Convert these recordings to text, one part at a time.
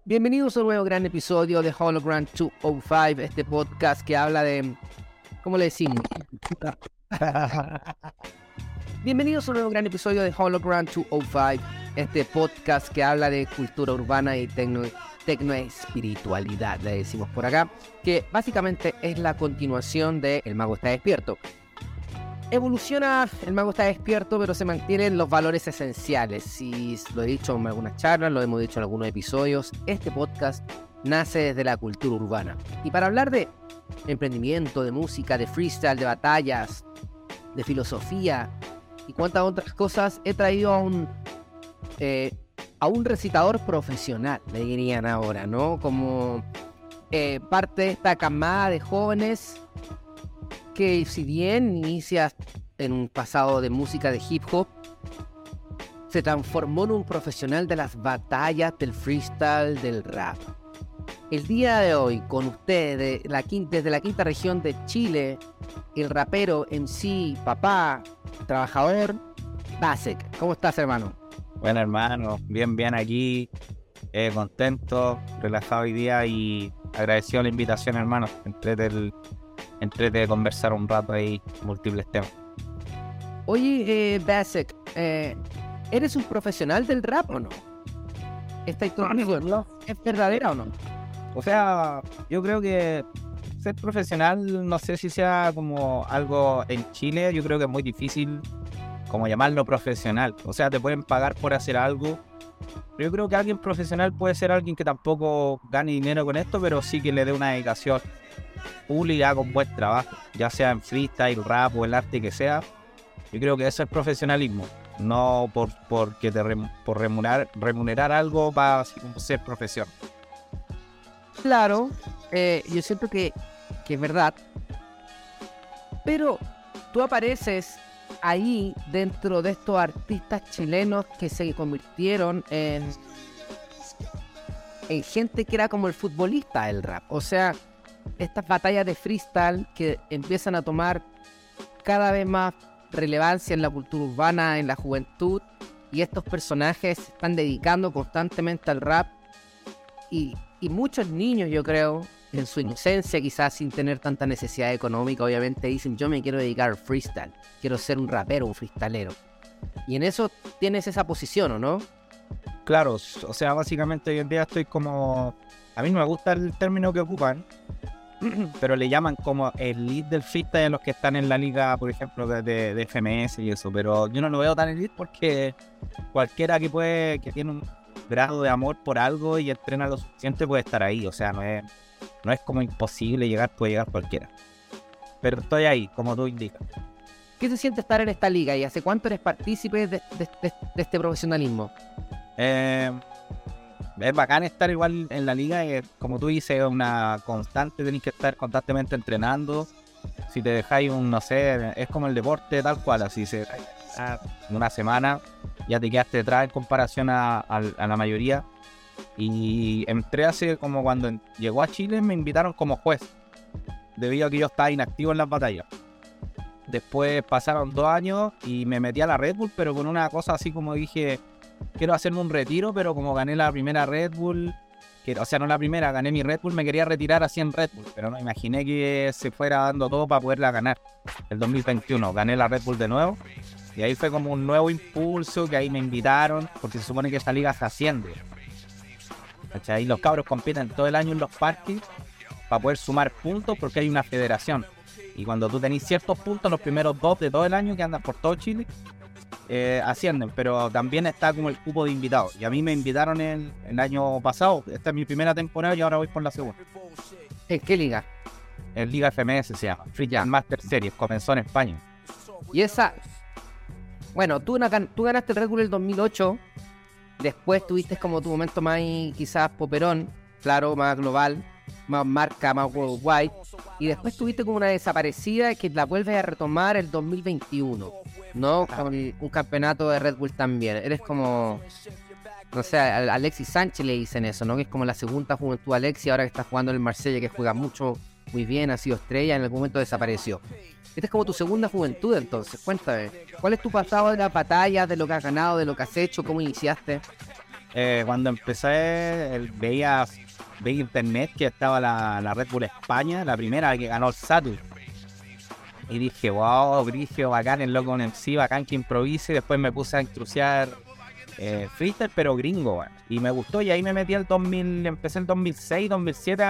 Bienvenidos a un nuevo gran episodio de Hologram 205, este podcast que habla de... ¿Cómo le decimos? Bienvenidos a un nuevo gran episodio de Hologram 205, este podcast que habla de cultura urbana y tecnoespiritualidad, le decimos por acá, que básicamente es la continuación de El Mago está despierto. Evoluciona El Mago está despierto, pero se mantienen los valores esenciales. Y lo he dicho en algunas charlas, lo hemos dicho en algunos episodios, este podcast nace desde la cultura urbana. Y para hablar de emprendimiento, de música, de freestyle, de batallas, de filosofía y cuantas otras cosas, he traído a un recitador profesional, le dirían ahora, ¿no? Como parte de esta camada de jóvenes que, si bien inicia en un pasado de música de hip hop, se transformó en un profesional de las batallas, del freestyle, del rap. El día de hoy, con ustedes, desde la quinta región de Chile, el rapero, MC, papá, trabajador, Basek. ¿Cómo estás, hermano? Bueno, hermano, bien aquí, contento, relajado hoy día y agradecido la invitación, hermano. Entrete conversar un rato ahí, múltiples temas. Oye, Basek, ¿eres un profesional del rap o no? ¿Esta historia es verdadera o no? O sea, yo creo que ser profesional, no sé si sea como algo en Chile, yo creo que es muy difícil como llamarlo profesional. O sea, te pueden pagar por hacer algo, pero yo creo que alguien profesional puede ser alguien que tampoco gane dinero con esto, pero sí que le dé una dedicación pública con buen trabajo, ya sea en freestyle, rap o el arte que sea. Yo creo que eso es profesionalismo, no por remunerar algo para así como ser profesión. Claro, yo siento que es verdad, pero tú apareces ahí dentro de estos artistas chilenos que se convirtieron en gente que era como el futbolista del rap. O sea, estas batallas de freestyle que empiezan a tomar cada vez más relevancia en la cultura urbana, en la juventud, y estos personajes se están dedicando constantemente al rap, y muchos niños, yo creo, en su inocencia, quizás sin tener tanta necesidad económica, obviamente dicen: yo me quiero dedicar al freestyle, quiero ser un rapero, un freestalero. Y en eso tienes esa posición, ¿o no? Claro, o sea, básicamente hoy en día estoy como... A mí no me gusta el término que ocupan, pero le llaman como el lead del freestyle a los que están en la liga, por ejemplo, de FMS y eso. Pero yo no lo veo tan elite porque cualquiera que tiene un grado de amor por algo y entrena lo suficiente puede estar ahí. O sea, no es como imposible llegar, puede llegar cualquiera. Pero estoy ahí, como tú indicas. ¿Qué se siente estar en esta liga y hace cuánto eres partícipe de este profesionalismo? Es bacán estar igual en la liga, como tú dices, es una constante, tenés que estar constantemente entrenando. Si te dejáis no sé, es como el deporte tal cual, así en una semana ya te quedaste detrás en comparación a la mayoría. Y entré hace como cuando llegó a Chile, me invitaron como juez, debido a que yo estaba inactivo en las batallas. Después pasaron 2 años y me metí a la Red Bull, pero con una cosa así como dije... Quiero hacerme un retiro, pero como gané la primera Red Bull, o sea, no la primera, gané mi Red Bull, me quería retirar así en Red Bull, pero no imaginé que se fuera dando todo para poderla ganar. El 2021 gané la Red Bull de nuevo, y ahí fue como un nuevo impulso, que ahí me invitaron, porque se supone que esta liga se asciende. ¿Cachai? Y los cabros compiten todo el año en los parques para poder sumar puntos, porque hay una federación. Y cuando tú tenés ciertos puntos, los primeros 2 de todo el año que andas por todo Chile, ascienden, pero también está como el cupo de invitados. Y a mí me invitaron el año pasado. Esta es mi primera temporada y ahora voy por la segunda. ¿En qué liga? En Liga FMS se llama Freestyle Master Series, comenzó en España. Y esa... Bueno, tú ganaste el Red Bull el 2008. Después tuviste como tu momento más quizás poperón, claro, más global, más marca, más worldwide. Y después tuviste como una desaparecida que la vuelves a retomar el 2021, ¿no? Con un campeonato de Red Bull también. Eres como... No sé, a Alexis Sánchez le dicen eso, ¿no? Que es como la segunda juventud Alexis, ahora que está jugando en el Marsella, que juega mucho, muy bien, ha sido estrella, en algún momento desapareció. Esta es como tu segunda juventud, entonces, cuéntame. ¿Cuál es tu pasado de las batallas, de lo que has ganado, de lo que has hecho, cómo iniciaste? Cuando empecé, veía internet que estaba la Red Bull España, la primera que ganó el Saturn. Y dije, wow, brigio, bacán, el loco en MC, bacán que improvise. Y después me puse a intrusiar freestyle, pero gringo, bueno. Y me gustó, y ahí me metí empecé el 2006, 2007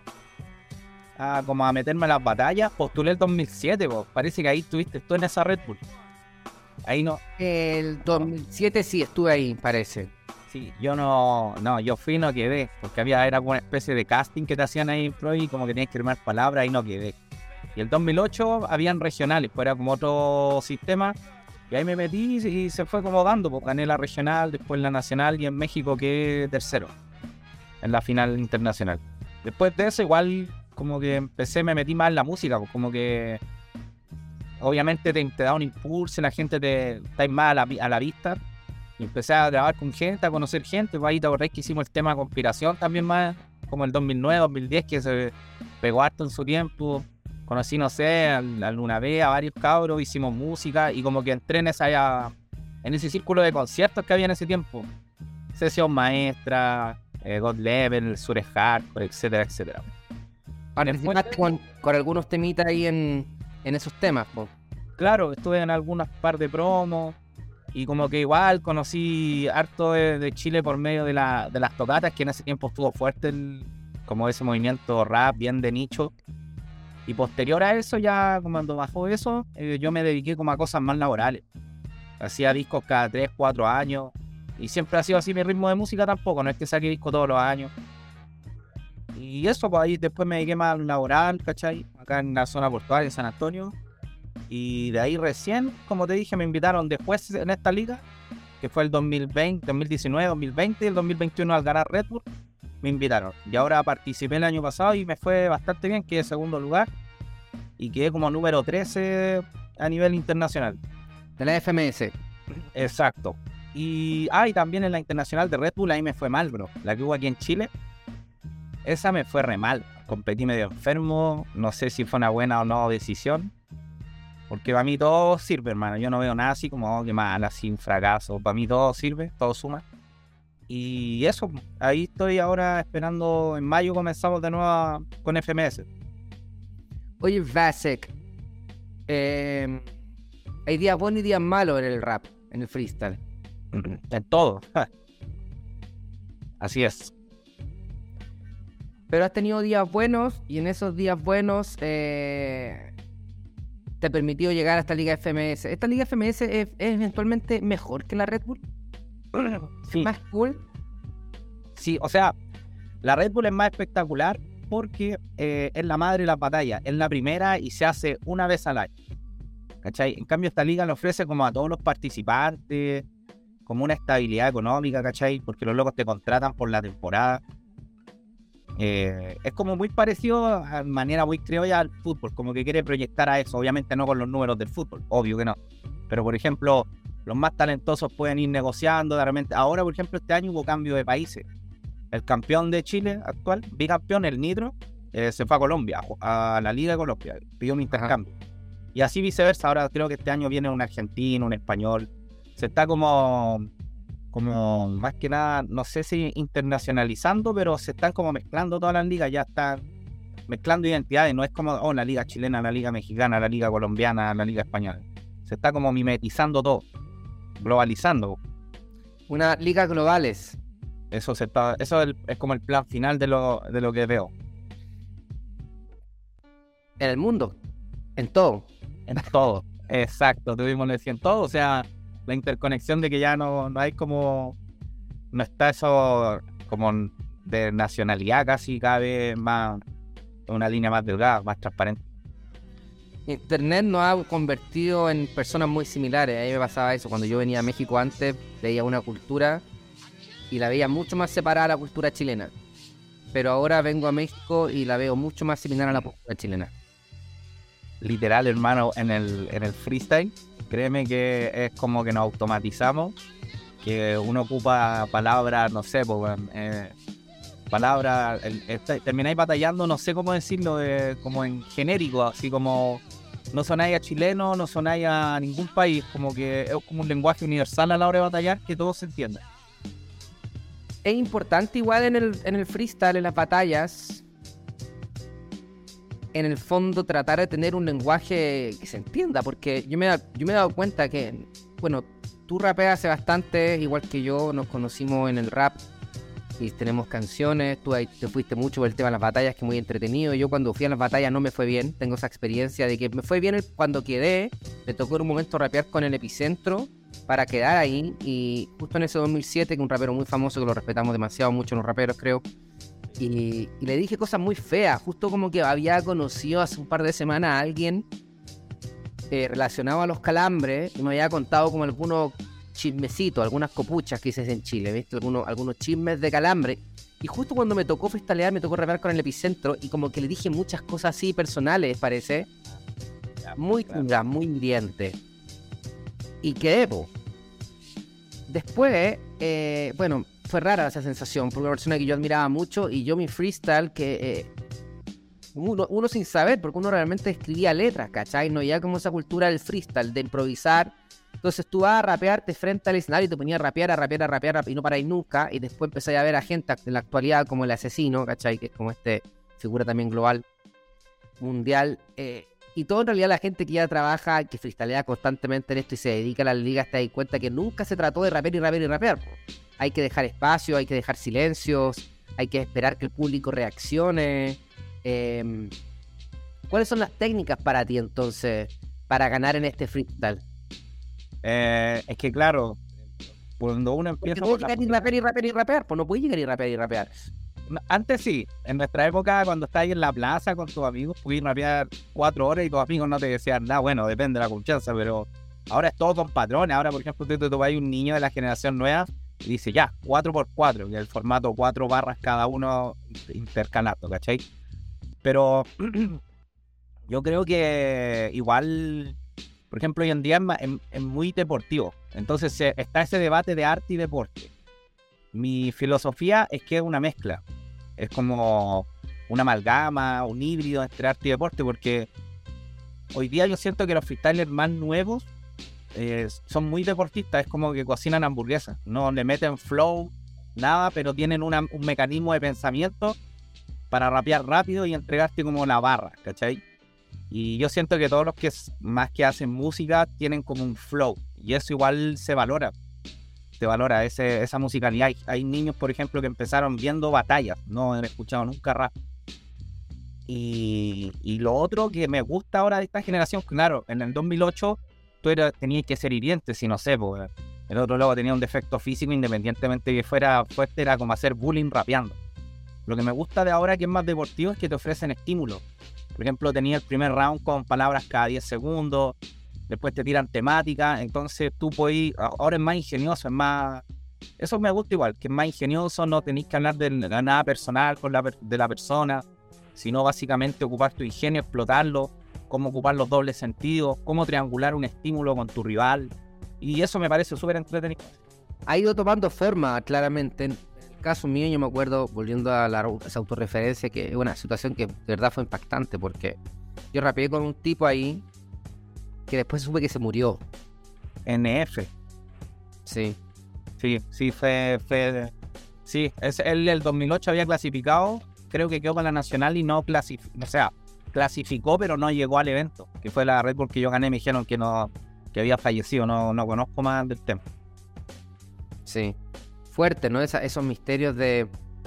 como a meterme en las batallas. Postulé el 2007, pues. Parece que ahí estuviste tú en esa Red Bull. Ahí no. El 2007 sí estuve ahí, parece. Sí, yo fui y no quedé, porque era como una especie de casting que te hacían ahí en Pro y como que tenías que firmar palabras y no quedé. Y el 2008 habían regionales, pues era como otro sistema, y ahí me metí y se fue como dando, pues gané la regional, después la nacional y en México quedé tercero en la final internacional. Después de eso igual como que me metí más en la música, pues como que obviamente te da un impulso, la gente está más a la vista. Y empecé a grabar con gente, a conocer gente. Pues ahí te acordás que hicimos el tema de conspiración también más, como el 2009, 2010, que se pegó harto en su tiempo. Conocí, no sé, a Luna B, a varios cabros, hicimos música y como que entré en ese círculo de conciertos que había en ese tiempo. Sesión Maestra, God Level, Sure Hardcore, etcétera, etcétera. Participaste con algunos temitas ahí en esos temas, po. Claro, estuve en algunas par de promos y como que igual conocí harto de Chile por medio de las tocatas, que en ese tiempo estuvo fuerte como ese movimiento rap bien de nicho. Y posterior a eso, ya cuando bajó eso, yo me dediqué como a cosas más laborales. Hacía discos cada 3, 4 años. Y siempre ha sido así mi ritmo de música tampoco, no es que saque disco todos los años. Y eso, pues ahí después me dediqué más al laboral, ¿cachai? Acá en la zona portuaria de San Antonio. Y de ahí recién, como te dije, me invitaron después en esta liga, que fue el 2020, 2019, 2020 y el 2021 al ganar Red Bull. Me invitaron. Y ahora participé el año pasado y me fue bastante bien, quedé segundo lugar. Y quedé como número 13 a nivel internacional. De la FMS. Exacto. Y también en la internacional de Red Bull, ahí me fue mal, bro. La que hubo aquí en Chile, esa me fue re mal. Competí medio enfermo, no sé si fue una buena o no decisión. Porque para mí todo sirve, hermano. Yo no veo nada así como, que mal, así un fracaso. Para mí todo sirve, todo suma. Y eso, ahí estoy ahora esperando. En mayo comenzamos de nuevo con FMS. Oye, Vasek, hay días buenos y días malos en el rap, en el freestyle. En todo. Así es. Pero has tenido días buenos y en esos días buenos te ha permitido llegar a esta Liga FMS. ¿Esta Liga FMS es eventualmente mejor que la Red Bull? Sí. ¿Más cool? Sí, o sea, la Red Bull es más espectacular porque es la madre de las batallas, es la primera y se hace una vez al año, ¿cachai? En cambio esta liga le ofrece como a todos los participantes como una estabilidad económica, ¿cachai? Porque los locos te contratan por la temporada. Es como muy parecido a manera muy criolla al fútbol, como que quiere proyectar a eso, obviamente no con los números del fútbol, obvio que no, pero por ejemplo los más talentosos pueden ir negociando de repente. Ahora por ejemplo este año hubo cambio de países. El campeón de Chile actual, bicampeón, el Nitro, se fue a Colombia, a la Liga de Colombia, pidió un intercambio. Y así viceversa, ahora creo que este año viene un argentino, un español. Se está como más que nada, no sé si internacionalizando, pero se están como mezclando todas las ligas, ya están mezclando identidades, no es como la liga chilena, la liga mexicana, la liga colombiana, la liga española. Se está como mimetizando todo, globalizando. Una liga globales. Eso es como el plan final de lo que veo. En el mundo. En todo. En todo. Exacto. Tuvimos que decir en todo. O sea, la interconexión de que ya no hay como. No está eso como de nacionalidad casi cada vez más. Una línea más delgada, más transparente. Internet nos ha convertido en personas muy similares. A mí me pasaba eso. Cuando yo venía a México antes, veía una cultura y la veía mucho más separada a la cultura chilena. Pero ahora vengo a México y la veo mucho más similar a la cultura chilena. Literal, hermano, en el freestyle, créeme que es como que nos automatizamos, que uno ocupa palabras, no sé, palabras, termináis batallando, no sé cómo decirlo, como en genérico, así como no sonáis a chileno, no sonáis a ningún país, como que es como un lenguaje universal a la hora de batallar que todos se entiendan. es importante igual en el freestyle, en las batallas, en el fondo tratar de tener un lenguaje que se entienda, porque yo me he dado cuenta que, bueno, tú rapeas hace bastante, igual que yo, nos conocimos en el rap y tenemos canciones, tú ahí te fuiste mucho por el tema de las batallas, que es muy entretenido. Yo cuando fui a las batallas no me fue bien, tengo esa experiencia de que me fue bien cuando quedé, me tocó en un momento rapear con el Epicentro para quedar ahí, y justo en ese 2007, que es un rapero muy famoso, que lo respetamos demasiado mucho los raperos, creo, y le dije cosas muy feas, justo como que había conocido hace un par de semanas a alguien relacionado a los calambres, y me había contado como algunos chismecitos, algunas copuchas que hice en Chile, ¿viste? Algunos chismes de calambre. Y justo cuando me tocó freestylear, me tocó rapear con el Epicentro, y como que le dije muchas cosas así personales, parece. Muy crudas, muy hiriente. Y quedé, po. Después, bueno, fue rara esa sensación, por una persona que yo admiraba mucho, y yo mi freestyle, que uno sin saber, porque uno realmente escribía letras, ¿cachai? No ya como esa cultura del freestyle, de improvisar. Entonces tú vas a rapearte frente al escenario y te ponías a rapear y no paráis nunca, y después empezáis a ver a gente en la actualidad como el Asesino, ¿cachai? Que es como figura también global, mundial, y todo en realidad la gente que ya trabaja, que freestylea constantemente en esto y se dedica a las ligas, te das cuenta que nunca se trató de rapear. Hay que dejar espacio, hay que dejar silencios, hay que esperar que el público reaccione. ¿Cuáles son las técnicas para ti entonces para ganar en este freestyle? Es que claro, cuando uno empieza... Porque no puedes llegar y rapear, pues no puedes llegar y rapear. Antes sí, en nuestra época, cuando estabas ahí en la plaza con tus amigos, podías rapear 4 horas y tus amigos no te decían nada. Bueno, depende de la confianza, pero ahora es todo con patrones. Ahora, por ejemplo, tú vas a un niño de la generación nueva y dice ya, 4x4, y el formato 4 barras cada uno intercalando, ¿cachai? Pero yo creo que igual, por ejemplo, hoy en día es muy deportivo. Entonces está ese debate de arte y deporte. Mi filosofía es que es una mezcla. Es como una amalgama, un híbrido entre arte y deporte, porque hoy día yo siento que los freestylers más nuevos son muy deportistas. Es como que cocinan hamburguesas. No le meten flow, nada, pero tienen un mecanismo de pensamiento para rapear rápido y entregarte como la barra, ¿cachai? Y yo siento que todos los que más que hacen música tienen como un flow, y eso igual se valora esa musicalidad. Hay niños, por ejemplo, que empezaron viendo batallas, no han escuchado nunca rap. Y lo otro que me gusta ahora de esta generación, claro, en el 2008 tú tenías que ser hiriente, si no sé, pues el otro luego tenía un defecto físico, independientemente que fuera fuerte, era como hacer bullying rapeando. Lo que me gusta de ahora, que es más deportivo, es que te ofrecen estímulos. Por ejemplo, tenía el primer round con palabras cada 10 segundos, después te tiran temática, entonces tú puedes, ahora es más ingenioso, es más... Eso me gusta igual, que es más ingenioso, no tenés que hablar de nada personal de la persona, sino básicamente ocupar tu ingenio, explotarlo, cómo ocupar los dobles sentidos, cómo triangular un estímulo con tu rival, y eso me parece súper entretenido. Ha ido tomando forma, claramente. En el caso mío, yo me acuerdo, volviendo a esa autorreferencia, que es una situación que de verdad fue impactante, porque yo rapeé con un tipo ahí que después supe que se murió. NF. Sí. Sí, fue... Sí, él el 2008 había clasificado, creo que quedó para la nacional y no clasificó, o sea, clasificó pero no llegó al evento, que fue la Red Bull que yo gané. Me dijeron que no, que había fallecido, no conozco más del tema. Sí, fuerte, ¿no? Esos misterios de...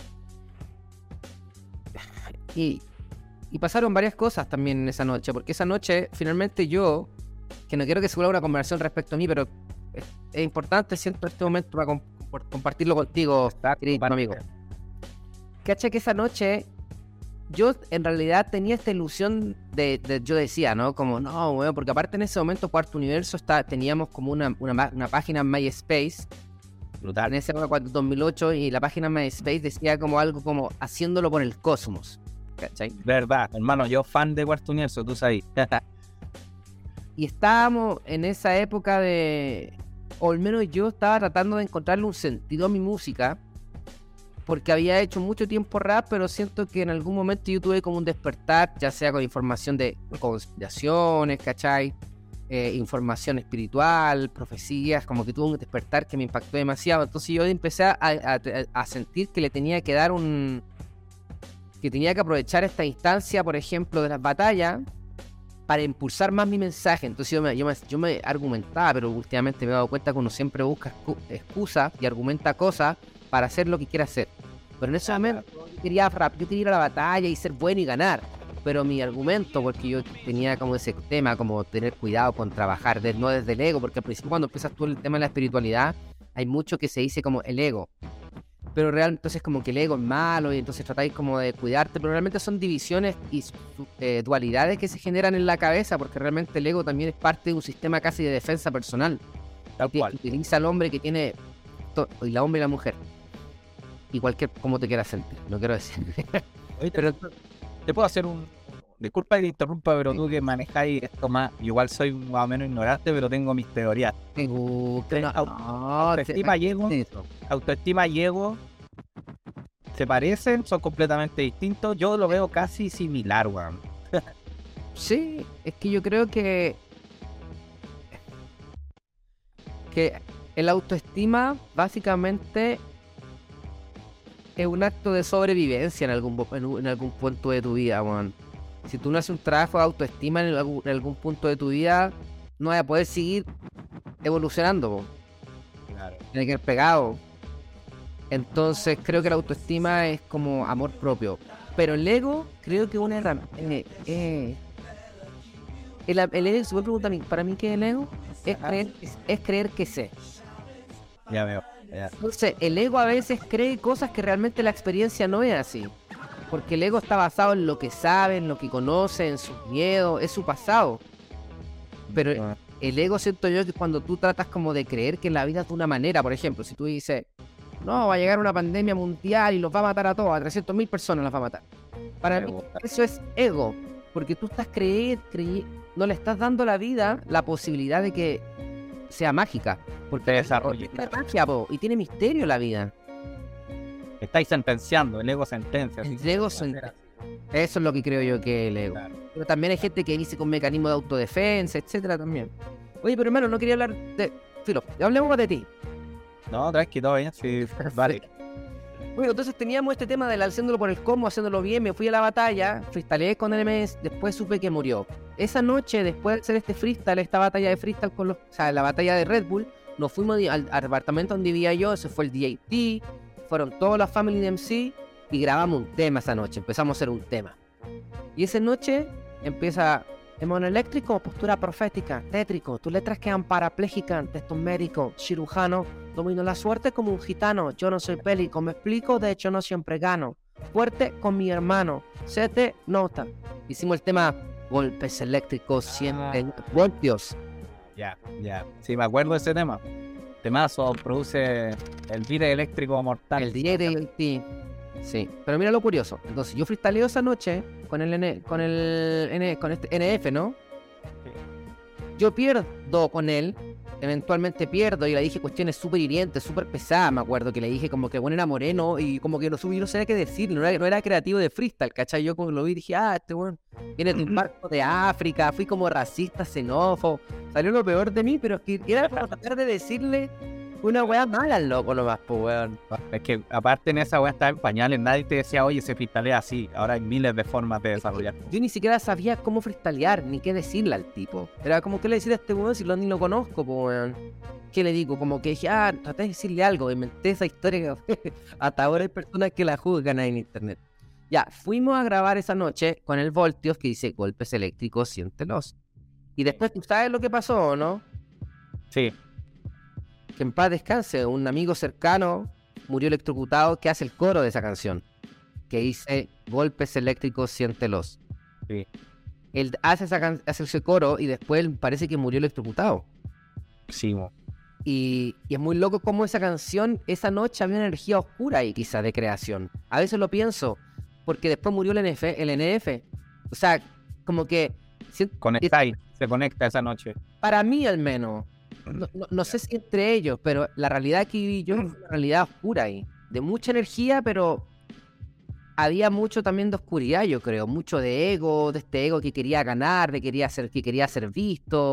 Y pasaron varias cosas también en esa noche, porque esa noche finalmente yo, que no quiero que se vuelva una conversación respecto a mí, pero es importante, siento, este momento para compartirlo contigo, querido amigo. Cacha que esa noche yo en realidad tenía esta ilusión yo decía, ¿no? Como, no, bueno, porque aparte en ese momento Cuarto Universo teníamos como una página en MySpace, brutal, en ese época, 2008, y la página MySpace decía como algo como haciéndolo por el cosmos, ¿cachai? Verdad, hermano, yo fan de Cuarto Universo, tú sabes. Y estábamos en esa época o al menos yo estaba tratando de encontrarle un sentido a mi música, porque había hecho mucho tiempo rap, pero siento que en algún momento yo tuve como un despertar, ya sea con información de conspiraciones, ¿cachai? información espiritual, profecías, como que tuvo un despertar que me impactó demasiado. Entonces yo empecé a sentir que le tenía que dar que tenía que aprovechar esta instancia, por ejemplo, de las batallas, para impulsar más mi mensaje. Entonces yo me argumentaba, pero últimamente me he dado cuenta que uno siempre busca excusas y argumenta cosas para hacer lo que quiere hacer. Pero en ese momento yo quería ir a la batalla y ser bueno y ganar. Pero mi argumento, porque yo tenía como ese tema, como tener cuidado con trabajar, no desde el ego, porque al principio cuando empiezas tú el tema de la espiritualidad, hay mucho que se dice como el ego. Pero realmente entonces como que el ego es malo y entonces tratáis como de cuidarte, pero realmente son divisiones y dualidades que se generan en la cabeza, porque realmente el ego también es parte de un sistema casi de defensa personal. Tal cual. Utiliza al hombre que tiene, y la hombre y la mujer, y cualquier, como te quieras sentir, no quiero decir. Oye, pero te puedo hacer disculpa que te interrumpa, pero tú que manejáis esto más, igual soy más o menos ignorante, pero tengo mis teorías. Autoestima y ego se parecen, son completamente distintos. Yo lo veo casi similar, weón. Sí, es que yo creo que el autoestima básicamente es un acto de sobrevivencia en algún punto de tu vida, weón. Si tú no haces un trabajo de autoestima en algún punto de tu vida, no vas a poder seguir evolucionando, weón. Claro. Tienes que ir pegado. Entonces creo que la autoestima es como amor propio. Pero el ego, creo que una herramienta. El ego, si me pregunta a mí, para mí, ¿qué es el ego? Es creer que sé. Ya veo. Ya. Entonces, el ego a veces cree cosas que realmente la experiencia no es así. Porque el ego está basado en lo que sabe, en lo que conoce, en sus miedos, es su pasado. Pero el ego, siento yo, que cuando tú tratas como de creer que la vida es de una manera, por ejemplo, si tú dices, no, va a llegar una pandemia mundial y los va a matar a todos, a 300.000 personas las va a matar. Para mí, eso es ego. Porque tú estás no le estás dando a la vida la posibilidad de que sea mágica. Porque desarrolle. Tiene magia, y tiene misterio la vida. Estáis sentenciando, el ego sentencia. El ego sentencia. Eso es lo que creo yo que es el ego. Claro. Pero también hay gente que dice con mecanismos de autodefensa, etcétera también. Oye, pero hermano, no quería hablar de... Filo, hablemos de ti. No, tranquilo, todo bien, sí, vale. Bueno, entonces teníamos este tema del haciéndolo por el cómo, haciéndolo bien, me fui a la batalla, freestyleé con el MS, después supe que murió. Esa noche, después de hacer este freestyle, esta batalla de freestyle la batalla de Red Bull, nos fuimos al apartamento donde vivía yo, ese fue el DJT, fueron todas las family de MC y grabamos un tema esa noche, empezamos a hacer un tema. Y esa noche empieza Demon eléctrico, postura profética, tétrico, tus letras quedan parapléjicas, textos médicos, cirujano, domino la suerte como un gitano, yo no soy bélico, me explico, de hecho no siempre gano, fuerte con mi hermano, se te nota. Hicimos el tema golpes eléctricos, siempre voltios. Ya, sí, me acuerdo de ese tema. Temazo, produce el beat eléctrico mortal. El DJ, sí, pero mira lo curioso. Entonces yo freestyleo esa noche con este NF, ¿no? Sí. Yo pierdo con él, eventualmente pierdo, y le dije cuestiones súper hirientes, súper pesadas. Me acuerdo que le dije como que bueno, era moreno y como que no sabía qué decir, no era creativo de freestyle, ¿cachai? Yo como lo vi dije, este bueno viene de un barco de África, fui como racista, xenófobo, salió lo peor de mí, pero es que era como tratar de decirle una weá mala al loco nomás, pues weón. Es que aparte en esa weá estaba en pañales, nadie te decía, oye, se freestalea así. Ahora hay miles de formas de desarrollar. Yo ni siquiera sabía cómo freestylear, ni qué decirle al tipo. Era como, ¿qué le decir a este weón si ni lo conozco, pues weón? ¿Qué le digo? Como que dije, traté de decirle algo, inventé esa historia que hasta ahora hay personas que la juzgan ahí en internet. Ya, fuimos a grabar esa noche con el Voltios que dice, golpes eléctricos, siéntelos. Y después, ¿tú sabes lo que pasó, no? Sí. Que en paz descanse, un amigo cercano murió electrocutado que hace el coro de esa canción, que dice golpes eléctricos, siéntelos. Sí. Él hace ese coro y después parece que murió electrocutado. Sí. Y es muy loco cómo esa canción, esa noche había una energía oscura ahí quizás de creación. A veces lo pienso, porque después murió el NF. O sea, como que... se conecta esa noche. Para mí al menos. No sé si entre ellos, pero la realidad que viví yo fue una realidad oscura ahí, de mucha energía, pero había mucho también de oscuridad, yo creo, mucho de ego, de este ego que quería ganar, que quería ser visto,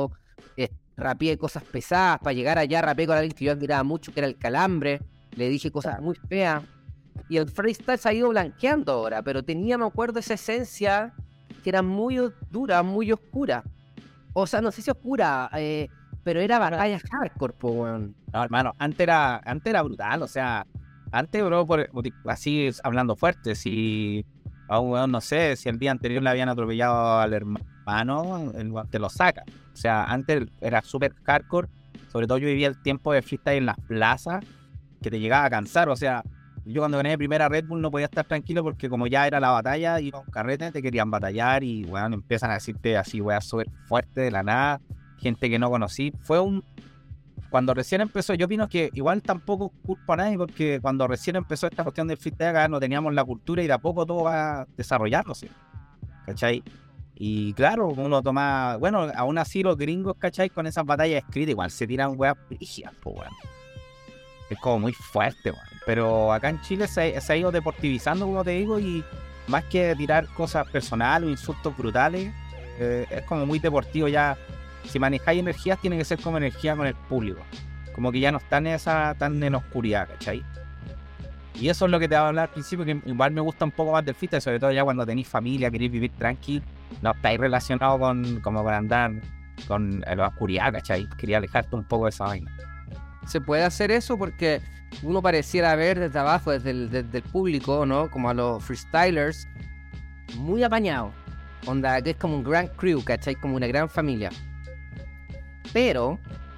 rapeé cosas pesadas, para llegar allá rapeé con alguien que yo admiraba mucho, que era el Calambre, le dije cosas muy feas, y el freestyle se ha ido blanqueando ahora, pero tenía, me acuerdo, esa esencia que era muy dura, muy oscura, o sea, no sé si oscura, pero era batalla hardcore, po, weón. No, hermano, antes era brutal, o sea, antes, bro, así hablando fuerte, si a un weón, no sé, si el día anterior le habían atropellado al hermano, el weón te lo saca. O sea, antes era súper hardcore, sobre todo yo vivía el tiempo de freestyle en las plazas, que te llegaba a cansar, o sea, yo cuando gané mi primera Red Bull no podía estar tranquilo porque como ya era la batalla, iba a un carrete, te querían batallar y, weón, empiezan a decirte así, weón, súper fuerte de la nada, gente que no conocí. Cuando recién empezó, yo opino que igual tampoco culpa a nadie, porque cuando recién empezó esta cuestión del freestyle acá no teníamos la cultura y de a poco todo va desarrollándose, ¿cachai? Y claro, uno toma, bueno, aún así los gringos, ¿cachai? Con esas batallas escritas igual se tiran weas brígidas, pues weón. Es como muy fuerte, weón. Pero acá en Chile se ha ido deportivizando, como te digo, y más que tirar cosas personales o insultos brutales, es como muy deportivo ya. Si manejáis energías, tiene que ser como energía con el público. Como que ya no están tan en oscuridad, ¿cachai? Y eso es lo que te voy a hablar al principio, que igual me gusta un poco más del freestyle, sobre todo ya cuando tenéis familia, queréis vivir tranquilo, no estáis relacionados con andar con la oscuridad, ¿cachai? Quería alejarte un poco de esa vaina. Se puede hacer eso porque uno pareciera ver desde abajo, desde el público, ¿no? Como a los freestylers, muy apañados. Onda, que es como un gran crew, ¿cachai? Como una gran familia. Pero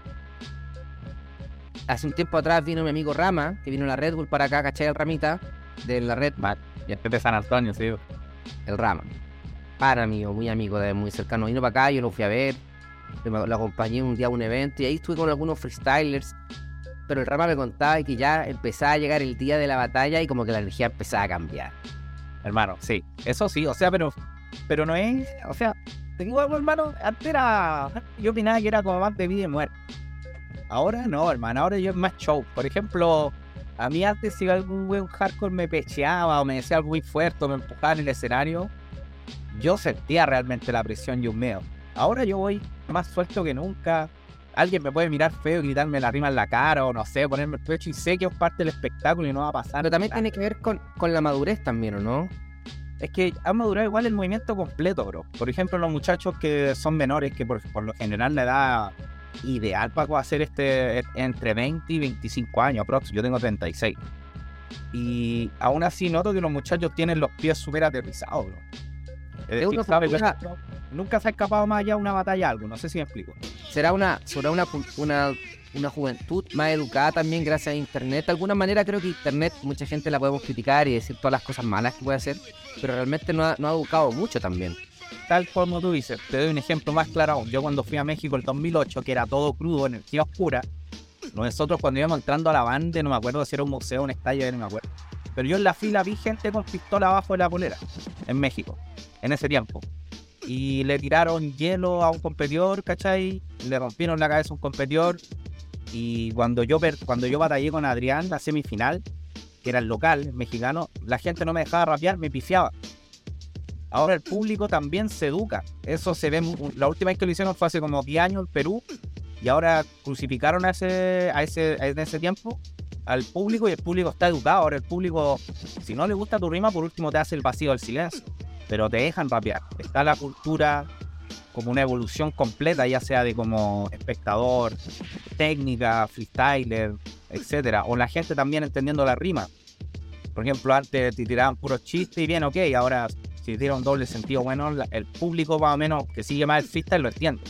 hace un tiempo atrás vino mi amigo Rama, que vino a la Red Bull para acá, ¿cachai? El Ramita, de la Red Bull. Y este de San Antonio, sí. El Rama. Muy amigo, muy cercano. Vino para acá, yo lo fui a ver, lo acompañé un día a un evento y ahí estuve con algunos freestylers. Pero el Rama me contaba que ya empezaba a llegar el día de la batalla y como que la energía empezaba a cambiar. Hermano, sí, eso sí, o sea, pero no es, o sea, tengo algo, hermano, antes yo opinaba que era como más de vida y muerte. Ahora no, hermano, ahora yo es más show. Por ejemplo, a mí antes si algún weón hardcore me pecheaba o me decía algo muy fuerte o me empujaba en el escenario, yo sentía realmente la presión y un miedo. Ahora yo voy más suelto que nunca. Alguien me puede mirar feo y gritarme la rima en la cara o no sé, ponerme el pecho y sé que es parte del espectáculo y no va a pasar. Pero también tiene que ver con la madurez también, ¿o no? Es que ha madurado igual el movimiento completo, bro. Por ejemplo, los muchachos que son menores, que por lo general la edad ideal para hacer entre 20 y 25 años, aprox. Yo tengo 36. Y aún así noto que los muchachos tienen los pies súper aterrizados, bro. Es decir, ¿sabes? Nunca se ha escapado más allá de una batalla algo, no sé si me explico. ¿Será una juventud más educada también gracias a internet? De alguna manera creo que internet mucha gente la podemos criticar y decir todas las cosas malas que puede hacer, pero realmente no ha educado mucho también. Tal como tú dices, te doy un ejemplo más claro aún. Yo cuando fui a México el 2008, que era todo crudo, energía oscura, nosotros cuando íbamos entrando a la banda, no me acuerdo si era un museo, un estadio, no me acuerdo, pero yo en la fila vi gente con pistola abajo de la polera, en México, en ese tiempo. Y le tiraron hielo a un competidor, ¿cachai? Le rompieron la cabeza a un competidor. Y cuando yo batallé con Adrián, la semifinal, que era el local mexicano, la gente no me dejaba rapear, me pifiaba. Ahora el público también se educa. Eso se ve, la última vez que lo hicieron fue hace como 10 años en Perú. Y ahora crucificaron en ese tiempo al público y el público está educado. Ahora el público, si no le gusta tu rima, por último te hace el vacío del silencio. Pero te dejan rapear. Está la cultura como una evolución completa, ya sea de como espectador, técnica, freestyler, etcétera. O la gente también entendiendo la rima. Por ejemplo, antes te tiraban puros chistes y bien, ok. Ahora, si te tiran un doble sentido, bueno, el público más o menos que sigue más el freestyle lo entiende.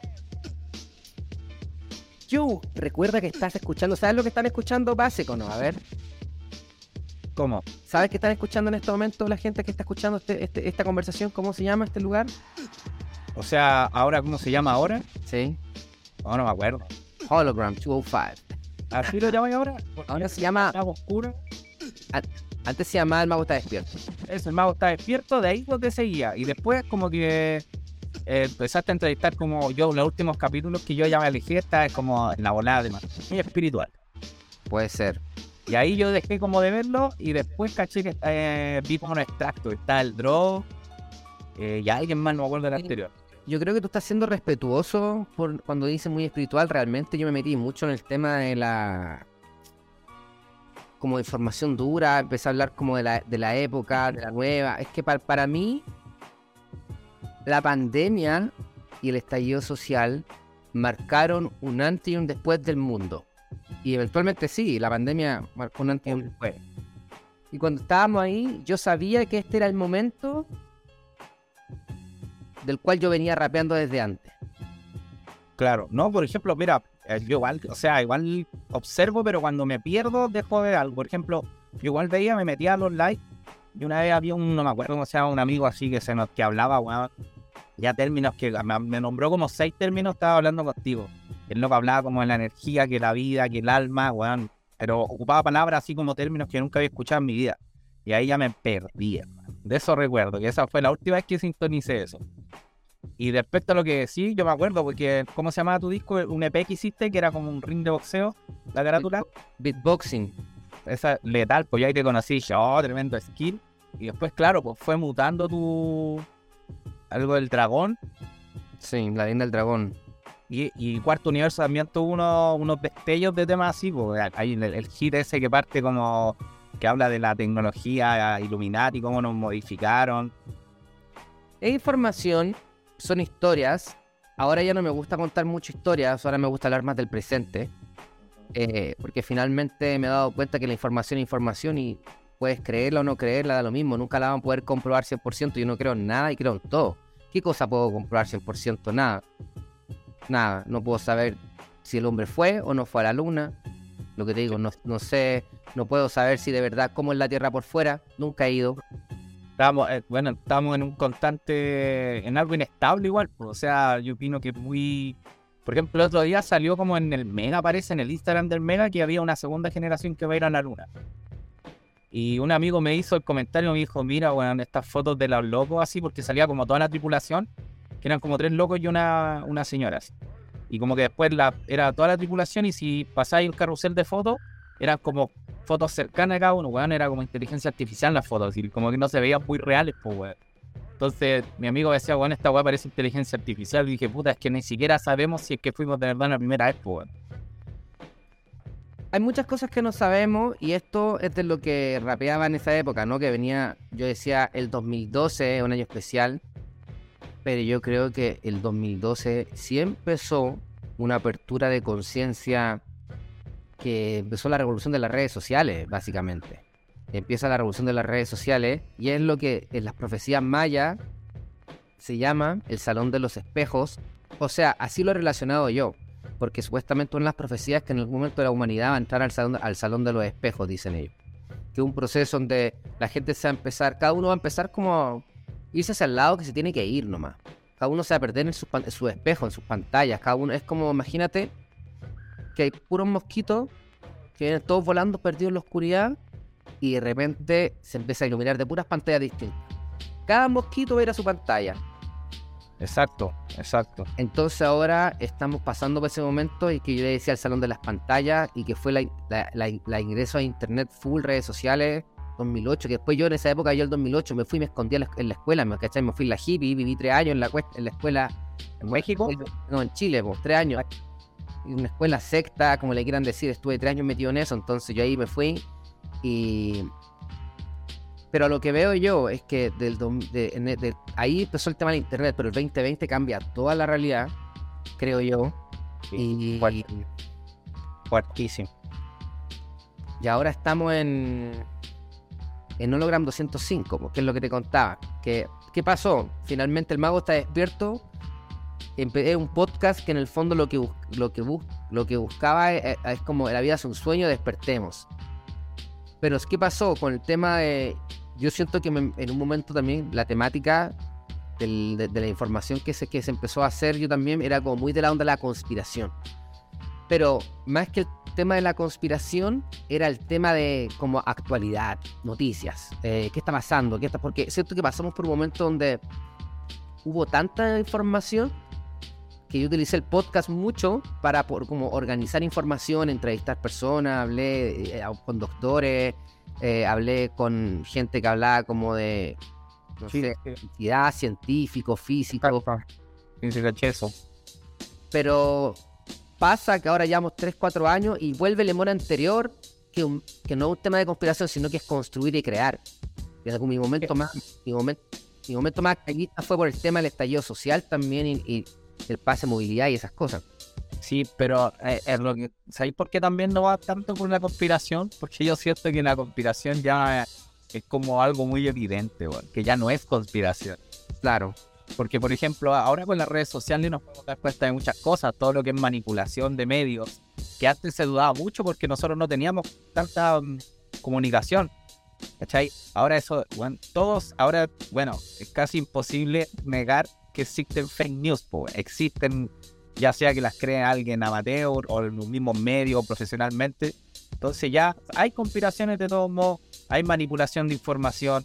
Recuerda que estás escuchando. ¿Sabes lo que están escuchando, Básico, no? A ver. ¿Cómo? ¿Sabes qué están escuchando en este momento la gente que está escuchando esta conversación? ¿Cómo se llama este lugar? O sea, ¿ahora cómo se llama ahora? Sí. No me acuerdo. Hologram 205. ¿Así lo llaman ahora? Ahora se llama... Mago Oscuro. Antes se llamaba El Mago Está Despierto. Eso, El Mago Está Despierto, de ahí lo te seguía. Y después como que empezaste a entrevistar como yo, los últimos capítulos que yo ya me elegí, está como en la volada de más. Muy espiritual. Puede ser. Y ahí yo dejé como de verlo y después caché que vi como un extracto. Está el Draw y alguien más, no me acuerdo del anterior. yo creo que tú estás siendo respetuoso por cuando dices muy espiritual. Realmente yo me metí mucho en el tema de la como de información dura, empecé a hablar como de la época, de la nueva. Es que para mí la pandemia y el estallido social marcaron un antes y un después del mundo. Y eventualmente sí, la pandemia marcó un antes y un después. Y cuando estábamos ahí, yo sabía que este era el momento del cual yo venía rapeando desde antes. Claro, no, por ejemplo, mira, yo igual, o sea, igual observo, pero cuando me pierdo dejo de ver algo. Por ejemplo, yo igual veía, me metía a los likes y una vez había no me acuerdo cómo se llama, un amigo así que hablaba, bueno, ya términos que me nombró como 6 términos, estaba hablando contigo. El loco hablaba como de la energía, que la vida, que el alma, weón, pero ocupaba palabras así como términos que nunca había escuchado en mi vida. Y ahí ya me perdí, hermano. De eso recuerdo, que esa fue la última vez que sintonicé eso. Y respecto a lo que sí, yo me acuerdo, porque, ¿cómo se llamaba tu disco? Un EP que hiciste, que era como un ring de boxeo, la carátula. Beatboxing. Esa letal, pues yo ahí te conocí, oh, tremendo skill. Y después, claro, pues fue mutando algo del dragón. Sí, la leyenda del dragón. Y Cuarto Universo también tuvo unos destellos de temas así, pues hay el hit ese que parte como, que habla de la tecnología Illuminati, cómo nos modificaron. Es información, son historias. Ahora ya no me gusta contar mucho historias, ahora me gusta hablar más del presente. Porque finalmente me he dado cuenta que la información es información y puedes creerla o no creerla, da lo mismo. Nunca la van a poder comprobar 100%. Yo no creo en nada y creo en todo. ¿Qué cosa puedo comprobar 100%? Nada, no puedo saber si el hombre fue o no fue a la luna. Lo que te digo, no sé, no puedo saber si de verdad cómo es la Tierra por fuera. Nunca he ido. Estábamos en un constante, en algo inestable igual, pues, o sea, yo opino que es muy... Por ejemplo, el otro día salió como en el Mega, aparece en el Instagram del Mega, que había una segunda generación que va a ir a la luna. Y un amigo me hizo el comentario, me dijo, mira, bueno, estas fotos de los locos así, porque salía como toda la tripulación, que eran como 3 locos y una señora así. Y como que después era toda la tripulación, y si pasáis el carrusel de fotos, eran como fotos cercanas de cada uno, weón, era como inteligencia artificial las fotos, y como que no se veían muy reales, pues, weón. Entonces, mi amigo decía, weón, esta weá parece inteligencia artificial, y dije, puta, es que ni siquiera sabemos si es que fuimos de verdad la primera vez, pues, weón. Hay muchas cosas que no sabemos y esto es de lo que rapeaba en esa época, ¿no? Que venía, yo decía, el 2012 es un año especial, pero yo creo que el 2012 sí empezó una apertura de conciencia, que empezó la revolución de las redes sociales, básicamente. Empieza la revolución de las redes sociales y es lo que en las profecías mayas se llama el Salón de los Espejos. O sea, así lo he relacionado yo, porque supuestamente una de las profecías que en algún momento la humanidad va a entrar al salón de los espejos, dicen ellos. Que es un proceso donde la gente se va a empezar, cada uno va a empezar como a irse hacia el lado que se tiene que ir nomás. Cada uno se va a perder en su espejo, en sus pantallas. Cada uno es como, imagínate que hay puros mosquitos que vienen todos volando perdidos en la oscuridad y de repente se empieza a iluminar de puras pantallas distintas. Cada mosquito va a ir a su pantalla. Exacto. Entonces ahora estamos pasando por ese momento y que yo le decía el salón de las pantallas y que fue la ingreso a internet full, redes sociales, 2008, que después yo en esa época, yo el 2008 me fui y me escondí en la escuela, me fui en la hippie, viví 3 años en la escuela. ¿En México? No, en Chile, 3 años. Una escuela secta, como le quieran decir, estuve 3 años metido en eso, entonces yo ahí me fui pero lo que veo yo es que ahí empezó el tema del internet, pero el 2020 cambia toda la realidad, creo yo. Sí, fuertísimo. Y ahora estamos en Hologram 205, que es lo que te contaba. ¿Qué pasó? Finalmente el mago está despierto. Es un podcast que en el fondo lo que buscaba es como la vida es un sueño, despertemos. Pero ¿qué pasó con el tema de...? Yo siento que en un momento también la temática de la información que se empezó a hacer, yo también era como muy de la onda de la conspiración. Pero más que el tema de la conspiración, era el tema de como actualidad, noticias. ¿Qué está pasando? Porque siento que pasamos por un momento donde hubo tanta información que yo utilicé el podcast mucho para como organizar información, entrevistar personas, hablé con doctores, hablé con gente que hablaba como de entidad, científicos, físicos. Sí, caché eso. Pero pasa que ahora llevamos 3, 4 años y vuelve el Lemon anterior, que no es un tema de conspiración, sino que es construir y crear. Mi momento más activista fue por el tema del estallido social también y el pase de movilidad y esas cosas. Sí, pero es lo que, ¿sabéis por qué también no va tanto por la conspiración? Porque yo siento que la conspiración ya es como algo muy evidente, bueno, que ya no es conspiración. Claro. Porque, por ejemplo, ahora con las redes sociales nos podemos dar cuenta de muchas cosas, todo lo que es manipulación de medios, que antes se dudaba mucho porque nosotros no teníamos tanta comunicación, ¿cachai? Ahora eso, bueno, es casi imposible negar que existen fake news, pues, existen, ya sea que las cree alguien amateur o en los mismos medios profesionalmente. Entonces ya hay conspiraciones de todos modos, hay manipulación de información.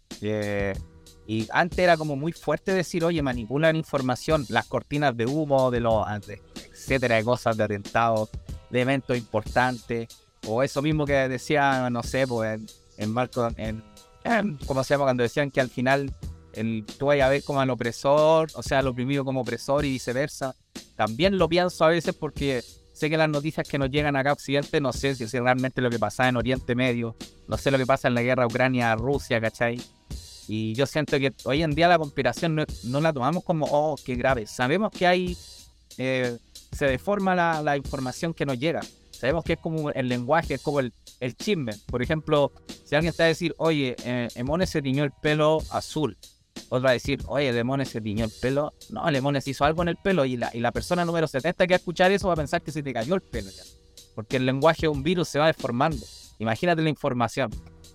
Y antes era como muy fuerte decir, oye, manipulan información, las cortinas de humo, etcétera, de cosas, de atentados, de eventos importantes, o eso mismo que decía, no sé, pues en Marco, ¿cómo se llama? Cuando decían que al final tú vayas a ver como al opresor, o sea, al oprimido como opresor y viceversa. También lo pienso a veces porque sé que las noticias que nos llegan acá a Occidente, no sé si es realmente lo que pasa en Oriente Medio, no sé lo que pasa en la guerra Ucrania-Rusia, ¿cachai? Y yo siento que hoy en día la conspiración no la tomamos como, oh, qué grave. Sabemos que se deforma la información que nos llega. Sabemos que es como el lenguaje, es como el chisme. Por ejemplo, si alguien está a decir, oye, Emones se tiñó el pelo azul. Otro va a decir, oye, Emones se tiñó el pelo. No, Emones hizo algo en el pelo. Y la persona número 70 que va a escuchar eso va a pensar que se te cayó el pelo ya. Porque el lenguaje de un virus se va deformando. Imagínate la información.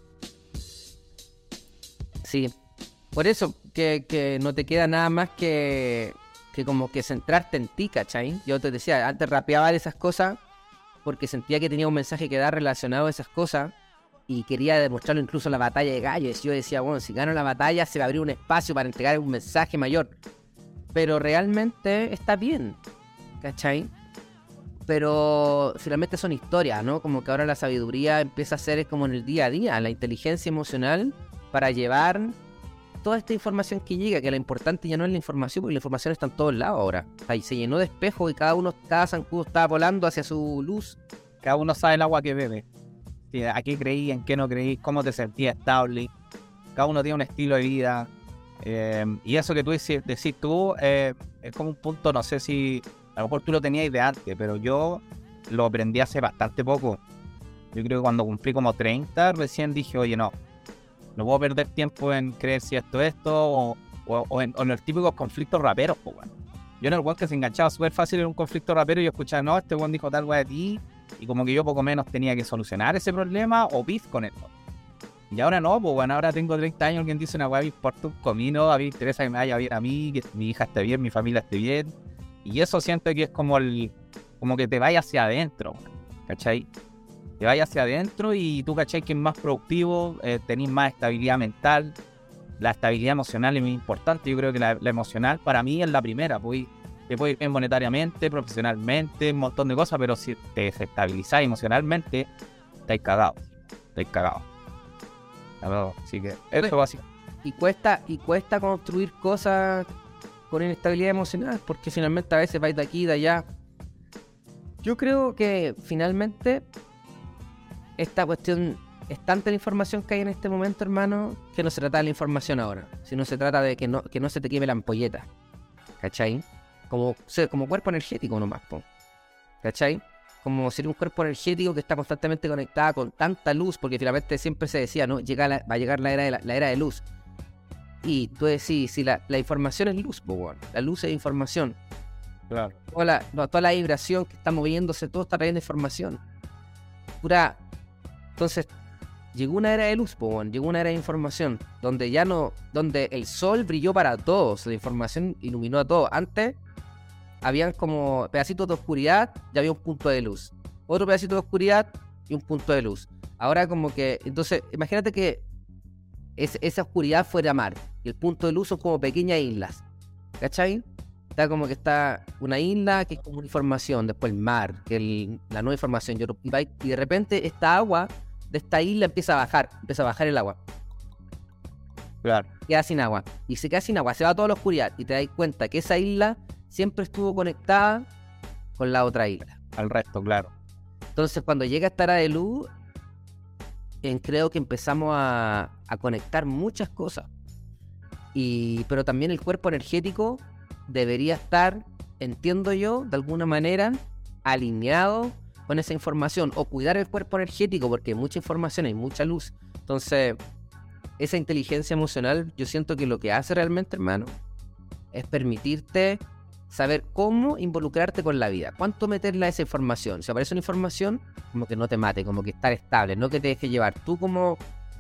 Sí, por eso que no te queda nada más que como que centrarte en ti, ¿cachai? Yo te decía, antes rapeaba de esas cosas porque sentía que tenía un mensaje que dar relacionado a esas cosas y quería demostrarlo incluso en la batalla de gallos. Yo decía, bueno, si gano la batalla se va a abrir un espacio para entregar un mensaje mayor. Pero realmente está bien, ¿cachai? Pero finalmente son historias, ¿no? Como que ahora la sabiduría empieza a ser como en el día a día, la inteligencia emocional para llevar toda esta información que llega, que lo importante ya no es la información, porque la información está en todos lados ahora. Ahí se llenó de espejos y cada zancudo estaba volando hacia su luz. Cada uno sabe el agua que bebe. ¿A qué creí, en qué no creí, cómo te sentías estable? Cada uno tiene un estilo de vida. Y eso que tú decís tú es como un punto, no sé si a lo mejor tú lo tenías de antes, pero yo lo aprendí hace bastante poco. Yo creo que cuando cumplí como 30 recién dije, oye, no puedo perder tiempo en creer si esto o en los típicos conflictos raperos, pues bueno. Yo en el weón que se enganchaba súper fácil en un conflicto rapero y yo escuchaba, no, este weón dijo tal weón de ti, y como que yo poco menos tenía que solucionar ese problema o beef con él. Y ahora no, pues bueno, ahora tengo 30 años, alguien dice una weá, me importa un comino, a mí me interesa que me vaya bien a mí, que mi hija esté bien, mi familia esté bien, y eso siento que es como que te vaya hacia adentro, ¿cachai? Te vayas hacia adentro y tú, ¿cachai? Que es más productivo, tenés más estabilidad mental. La estabilidad emocional es muy importante. Yo creo que la emocional para mí es la primera. Te puede ir bien monetariamente, profesionalmente, un montón de cosas, pero si te desestabilizás emocionalmente, estáis cagados. Así que eso va así. Y cuesta construir cosas con inestabilidad emocional, porque finalmente a veces vais de aquí y de allá. Yo creo que finalmente esta cuestión es tanta la información que hay en este momento, hermano, que no se trata de la información ahora, sino se trata de que no se te queme la ampolleta, ¿cachai? Como cuerpo energético nomás, ¿cachai? Como ser un cuerpo energético que está constantemente conectado con tanta luz, porque finalmente siempre se decía, ¿no? Va a llegar la era de luz. Y tú decís, si la información es luz, la luz es información. Claro. Toda la vibración que está moviéndose, todo está trayendo información. Entonces, llegó una era de luz, llegó una era de información, donde el sol brilló para todos, la información iluminó a todos. Antes, habían como pedacitos de oscuridad y había un punto de luz. Otro pedacito de oscuridad y un punto de luz. Ahora como que, entonces, imagínate que esa oscuridad fuera mar y el punto de luz son como pequeñas islas, ¿cachai? Está como que está una isla que es como una información, después el mar, que es la nueva información, y de repente esta agua de esta isla empieza a bajar el agua. Claro. queda sin agua. Y se queda sin agua, se va toda la oscuridad. Y te das cuenta que esa isla siempre estuvo conectada con la otra isla. Al resto, claro. Entonces, cuando llega esta era de luz, creo que empezamos a conectar muchas cosas. Pero también el cuerpo energético debería estar, entiendo yo, de alguna manera, alineado con esa información. O cuidar el cuerpo energético, porque hay mucha información, hay mucha luz. Entonces, esa inteligencia emocional, yo siento que lo que hace realmente, hermano, es permitirte saber cómo involucrarte con la vida, cuánto meterle a esa información. Si aparece una información, como que no te mate, como que estar estable, no que te deje llevar. Tú como...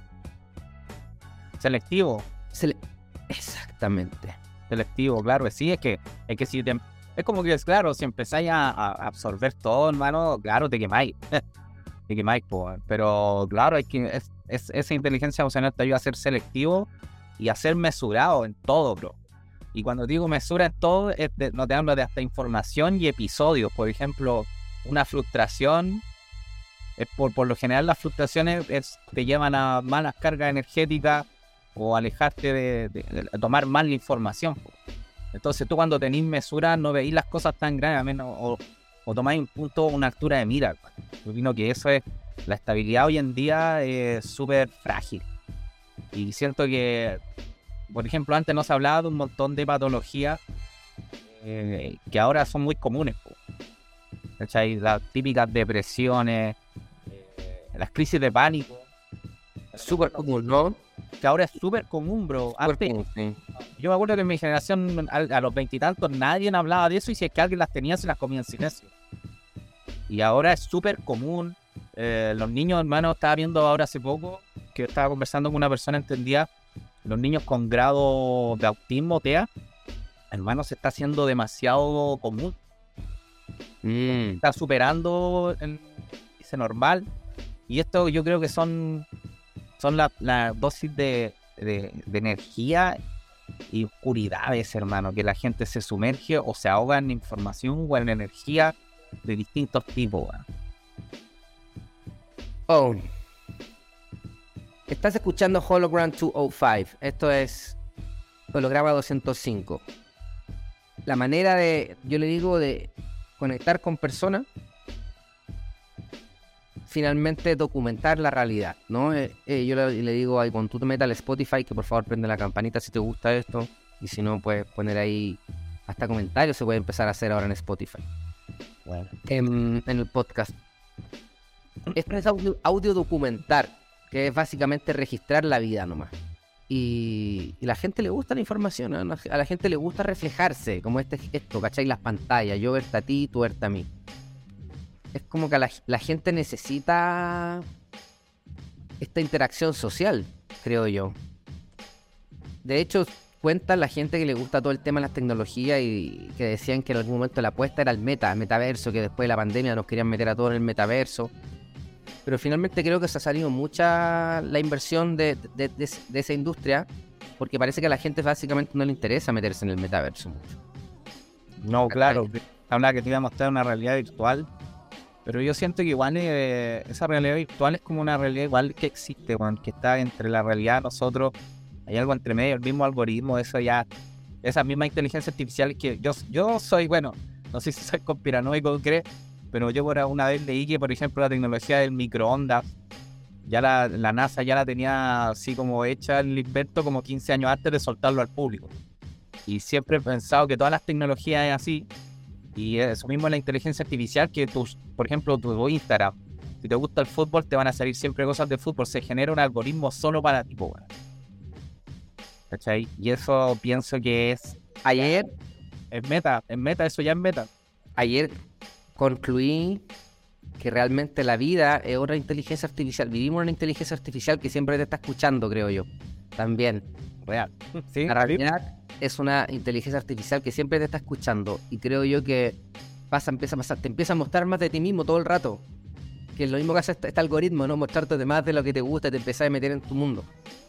Selectivo. Exactamente. Selectivo, claro. Sí, es que si te... Es como que, claro, si empezáis a absorber todo, hermano, claro, te quemáis. Te quemáis, po. Pero, claro, esa inteligencia emocional te ayuda a ser selectivo y a ser mesurado en todo, bro. Y cuando digo mesura en todo, no te hablo de hasta información y episodios. Por ejemplo, una frustración, por lo general las frustraciones te llevan a malas cargas energéticas o alejarte de tomar mal la información. Entonces tú cuando tenés mesura no veís las cosas tan grandes, a menos, o tomáis un punto, una altura de mira. Yo opino que eso es, la estabilidad hoy en día es súper frágil. Y siento que, por ejemplo, antes no se hablaba de un montón de patologías que ahora son muy comunes. ¿Cachai? Las típicas depresiones, las crisis de pánico. Súper común, ¿no? Que ahora es súper común, bro. Antes, Sí. yo me acuerdo que en mi generación, a los 20 y tantos, nadie hablaba de eso, y si es que alguien las tenía, se las comía en silencio. Y ahora es súper común. Los niños, hermano, estaba viendo ahora hace poco, que estaba conversando con una persona entendida, los niños con grado de autismo, TEA, hermano, se está haciendo demasiado común. Está superando el índice normal. Y esto yo creo que son la dosis de energía y oscuridades, hermano, que la gente se sumerge o se ahoga en información o en energía de distintos tipos. Oh. Estás escuchando Hologram 205. Esto es Holograma 205. La manera yo le digo, de conectar con personas, finalmente documentar la realidad, ¿no? Yo le digo ahí, cuando tú te metas al Spotify, que por favor prende la campanita si te gusta esto, y si no, puedes poner ahí hasta comentarios, se puede empezar a hacer ahora en Spotify. Bueno. En el podcast. Esto es audio documentar, que es básicamente registrar la vida nomás. Y la gente le gusta la información, ¿no? A la gente le gusta reflejarse, como esto, ¿cachai? Las pantallas, yo verte a ti, tú verte a mí. Es como que la gente necesita esta interacción social, creo yo. De hecho, cuenta la gente que le gusta todo el tema de las tecnologías y que decían que en algún momento la apuesta era el metaverso, que después de la pandemia nos querían meter a todos en el metaverso. Pero finalmente creo que se ha salido mucha la inversión de esa industria, porque parece que a la gente básicamente no le interesa meterse en el metaverso mucho. No, claro, hablaba que te iba a mostrar una realidad virtual, pero yo siento que igual esa realidad virtual es como una realidad igual que existe, que está entre la realidad de nosotros, hay algo entre medio, el mismo algoritmo, eso ya, esa misma inteligencia artificial que yo soy, bueno, no sé si soy conspiranoico o crees, pero yo una vez leí que, por ejemplo, la tecnología del microondas, ya la NASA ya la tenía así como hecha el invento como 15 años antes de soltarlo al público. Y siempre he pensado que todas las tecnologías es así. Y eso mismo es la inteligencia artificial, que por ejemplo, tu Instagram, si te gusta el fútbol, te van a salir siempre cosas de fútbol. Se genera un algoritmo solo para ti, bueno. ¿Cachai? Y eso pienso que es meta, eso ya es meta. Ayer concluí que realmente la vida es otra inteligencia artificial. Vivimos una inteligencia artificial que siempre te está escuchando, creo yo. También. Real. ¿Sí? La realidad es una inteligencia artificial que siempre te está escuchando. Y creo yo que empieza a pasar, te empieza a mostrar más de ti mismo todo el rato. Que es lo mismo que hace este algoritmo, ¿no? Mostrarte más de lo que te gusta y te empieza a meter en tu mundo.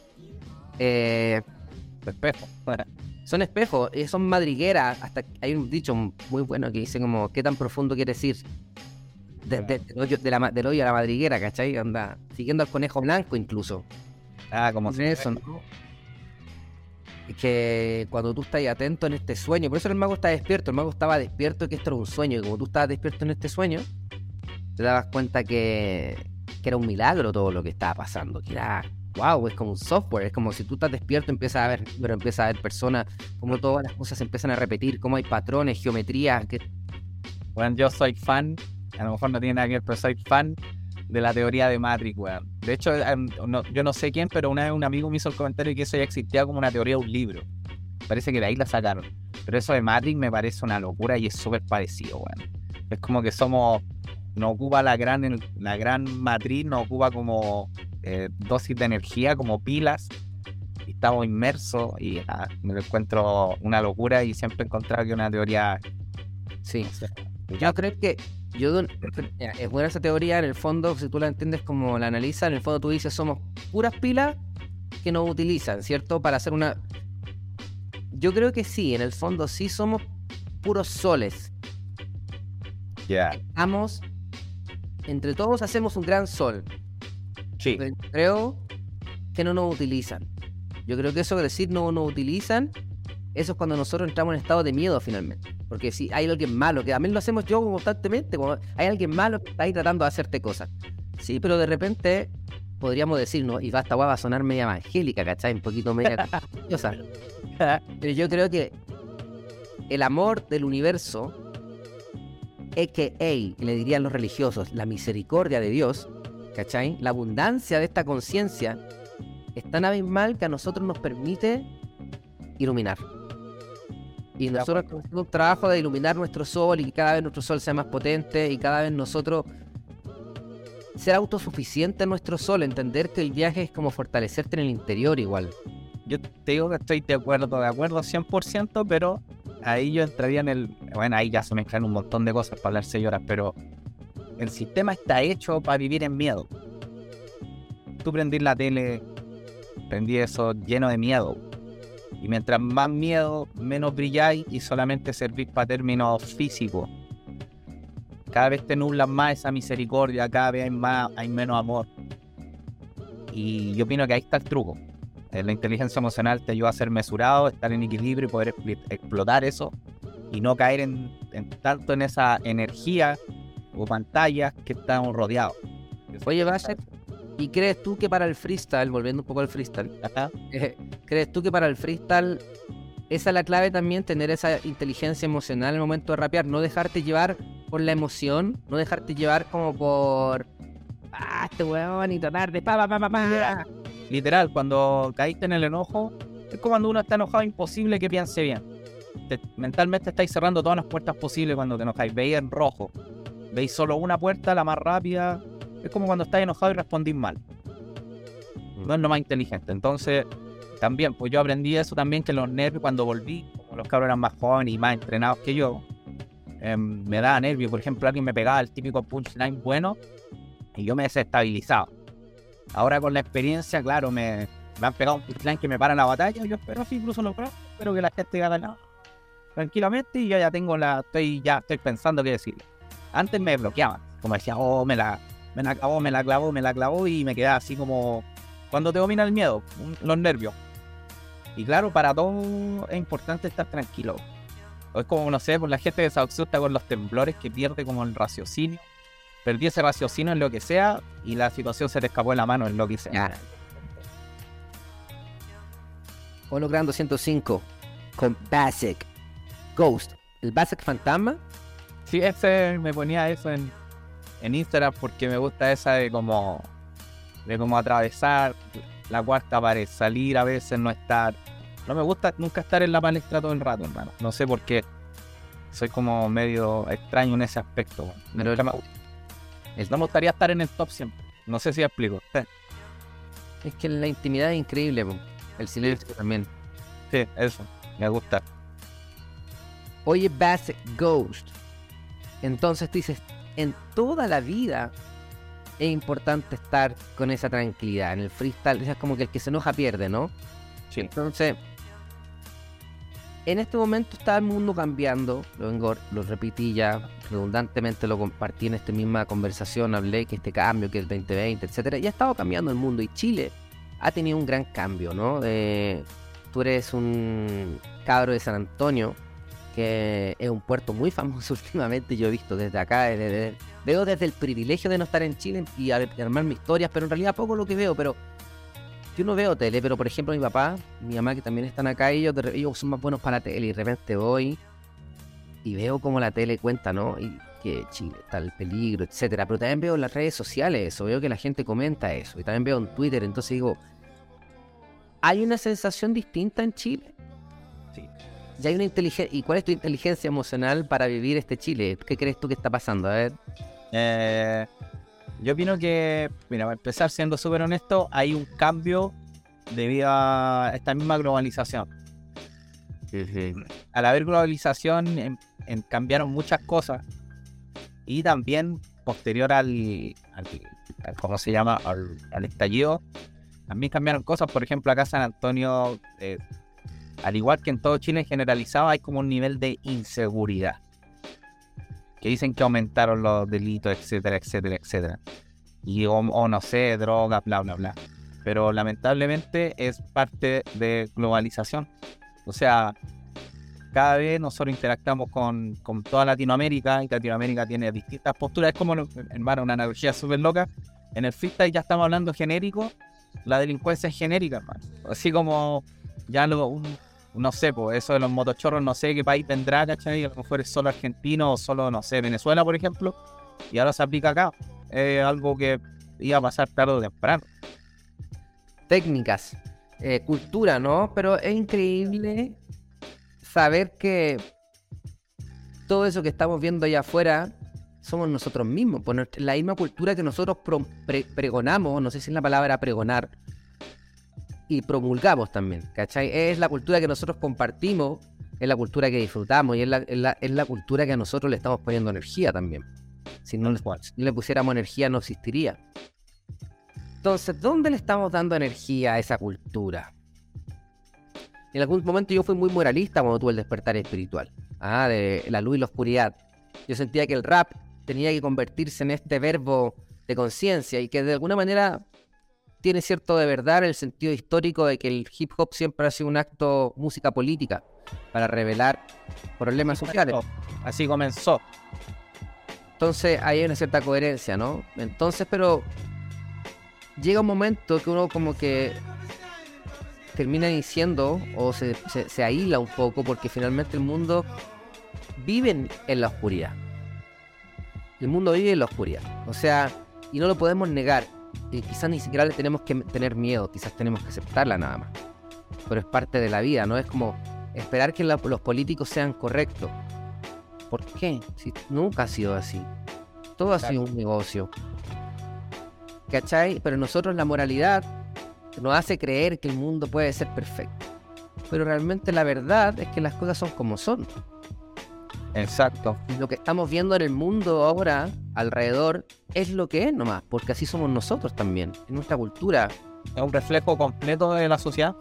Espejo. Bueno. Son espejos, son madrigueras. Hasta hay un dicho muy bueno que dice como, ¿qué tan profundo quieres ir? Del hoyo a la madriguera, ¿cachai? Anda, siguiendo al conejo blanco incluso. Como si eso, ¿no? que cuando tú estás atento en este sueño, por eso el mago está despierto, el mago estaba despierto que esto era un sueño, y como tú estabas despierto en este sueño, te dabas cuenta que era un milagro todo lo que estaba pasando, que era, wow, es como un software, es como si tú estás despierto, empiezas a ver, pero empiezas a ver personas, como todas las cosas se empiezan a repetir, como hay patrones, geometrías, que... Bueno, yo soy fan, a lo mejor no tiene nada que ver, pero soy fan de la teoría de Matrix, weón. De hecho, yo no sé quién, pero una vez un amigo me hizo el comentario que eso ya existía como una teoría de un libro. Parece que de ahí la sacaron. Pero eso de Matrix me parece una locura y es súper parecido, weón. Es como que nos ocupa la gran matriz, nos ocupa como dosis de energía, como pilas. Y estamos inmersos y me lo encuentro una locura y siempre he encontrado que es una teoría... Sí, yo creo que es buena esa teoría, en el fondo, si tú la entiendes como la analizas, en el fondo tú dices, somos puras pilas que nos utilizan, ¿cierto? Para hacer una... Yo creo que sí, en el fondo sí somos puros soles. Ya. Entre todos hacemos un gran sol. Sí. Pero creo que no nos utilizan. Yo creo que eso de decir no nos utilizan, eso es cuando nosotros entramos en estado de miedo finalmente. Porque si hay alguien malo, que también lo hacemos yo constantemente, como hay alguien malo que está ahí tratando de hacerte cosas. Sí, pero de repente podríamos decir, no, y esta guava va a sonar media evangélica, ¿cachai? Un poquito media religiosa. Pero yo creo que el amor del universo, a.k.a., le dirían los religiosos, la misericordia de Dios, ¿cachai? La abundancia de esta conciencia es tan abismal que a nosotros nos permite iluminar. Y nosotros estamos haciendo un trabajo de iluminar nuestro sol y que cada vez nuestro sol sea más potente y cada vez nosotros ser autosuficiente en nuestro sol, entender que el viaje es como fortalecerte en el interior igual. Yo te digo que estoy de acuerdo 100%, pero ahí yo entraría en el... Bueno, ahí ya se mezclan un montón de cosas para hablar 6 horas, pero el sistema está hecho para vivir en miedo. Tú prendís la tele, prendí eso lleno de miedo. Y mientras más miedo, menos brilláis y solamente servís para términos físicos. Cada vez te nublan más esa misericordia, cada vez hay menos amor. Y yo opino que ahí está el truco. La inteligencia emocional te ayuda a ser mesurado, estar en equilibrio y poder explotar eso y no caer en tanto en esa energía o pantallas que estamos rodeados. Oye, Basek, ¿y crees tú que para el freestyle, volviendo un poco al freestyle, crees tú que para el freestyle esa es la clave también, tener esa inteligencia emocional en el momento de rapear, no dejarte llevar por la emoción, no dejarte llevar como por este weón y tratar de pa. Literal, cuando caíste en el enojo, es como cuando uno está enojado, imposible que piense bien. Mentalmente estáis cerrando todas las puertas posibles cuando te enojáis. Veis en rojo, veis solo una puerta, la más rápida. Es como cuando estáis enojado y respondís mal. No es lo más inteligente. Entonces, también, pues yo aprendí eso también, que los nervios cuando volví, como los cabros eran más jóvenes y más entrenados que yo, me daba nervios. Por ejemplo, alguien me pegaba el típico punchline bueno y yo me desestabilizaba. Ahora con la experiencia, claro, me han pegado un punchline que me para la batalla. Yo espero así, incluso espero que la gente haga nada tranquilamente y yo ya tengo estoy pensando qué decirle. Antes me bloqueaban, como decía, me la clavó y me quedaba así como cuando te domina el miedo, los nervios. Y claro, para todo es importante estar tranquilo. O es como, no sé, por la gente que se asusta con los temblores, que pierde como el raciocinio. Perdí ese raciocinio en lo que sea y la situación se te escapó de la mano en lo que sea. Hologrando 105 con Basek Ghost, el Basek fantasma. Sí, me ponía eso en Instagram porque me gusta esa de como atravesar la cuarta pared, salir a veces, no estar. No me gusta nunca estar en la palestra todo el rato, hermano. No sé por qué. Soy como medio extraño en ese aspecto. Pero no me gustaría estar en el top siempre. No sé si explico. Es que la intimidad es increíble, el silencio también. Sí, eso. Me gusta. Oye, Basek Ghost. Entonces tú dices, en toda la vida es importante estar con esa tranquilidad. En el freestyle es como que el que se enoja pierde, ¿no? Sí. Entonces, en este momento está el mundo cambiando. Lo repetí ya, redundantemente lo compartí en esta misma conversación. Hablé que este cambio, que el 2020, etcétera, ya ha estado cambiando el mundo. Y Chile ha tenido un gran cambio, ¿no? tú eres un cabro de San Antonio, que es un puerto muy famoso últimamente, yo he visto desde acá, veo desde el privilegio de no estar en Chile y armar mis historias, pero en realidad poco lo que veo, pero yo no veo tele, pero por ejemplo mi papá, mi mamá que también están acá, ellos son más buenos para la tele y de repente voy y veo como la tele cuenta, ¿no? Y que Chile está el peligro, etcétera, pero también veo en las redes sociales eso, veo que la gente comenta eso y también veo en Twitter, entonces digo, ¿hay una sensación distinta en Chile? Sí. ¿Y hay una inteligencia? ¿Y cuál es tu inteligencia emocional para vivir este Chile? ¿Qué crees tú que está pasando? A ver. Yo opino que, mira, para empezar siendo súper honesto, hay un cambio debido a esta misma globalización. Al haber globalización, cambiaron muchas cosas y también posterior al ¿cómo se llama? Al estallido, también cambiaron cosas. Por ejemplo, acá en San Antonio, al igual que en todo Chile generalizado, hay como un nivel de inseguridad. Que dicen que aumentaron los delitos, etcétera, etcétera, etcétera. Y o no sé, drogas, bla, bla, bla. Pero lamentablemente es parte de globalización. O sea, cada vez nosotros interactuamos con toda Latinoamérica y Latinoamérica tiene distintas posturas. Es como, hermano, una analogía súper loca. En el freestyle ya estamos hablando genérico, la delincuencia es genérica, hermano. Así como ya no sé, pues eso de los motochorros, no sé qué país vendrá, ¿cachai? A lo mejor es solo argentino o solo, no sé, Venezuela, por ejemplo. Y ahora se aplica acá. Es algo que iba a pasar tarde o temprano. Técnicas, cultura, ¿no? Pero es increíble saber que todo eso que estamos viendo allá afuera somos nosotros mismos. Pues la misma cultura que nosotros pregonamos, no sé si es la palabra pregonar, y promulgamos también, ¿cachai? Es la cultura que nosotros compartimos, es la cultura que disfrutamos y es la cultura que a nosotros le estamos poniendo energía también. Si no le pusiéramos energía no existiría. Entonces, ¿dónde le estamos dando energía a esa cultura? En algún momento yo fui muy moralista cuando tuve el despertar espiritual, de la luz y la oscuridad. Yo sentía que el rap tenía que convertirse en este verbo de conciencia y que de alguna manera tiene cierto de verdad en el sentido histórico de que el hip hop siempre ha sido un acto música política para revelar problemas sociales. Así comenzó. Entonces ahí hay una cierta coherencia, ¿no? Entonces, pero llega un momento que uno como que termina diciendo o se aísla un poco porque finalmente el mundo vive en la oscuridad. El mundo vive en la oscuridad. O sea, y no lo podemos negar. Quizás ni siquiera le tenemos que tener miedo, quizás tenemos que aceptarla nada más. Pero es parte de la vida, ¿no? Es como esperar que los políticos sean correctos. ¿Por qué? Si nunca ha sido así. Todo ha sido un negocio. ¿Cachai? Pero nosotros la moralidad nos hace creer que el mundo puede ser perfecto. Pero realmente la verdad es que las cosas son como son. Exacto. Y lo que estamos viendo en el mundo ahora, alrededor, es lo que es nomás, porque así somos nosotros también, en nuestra cultura. Es un reflejo completo de la sociedad.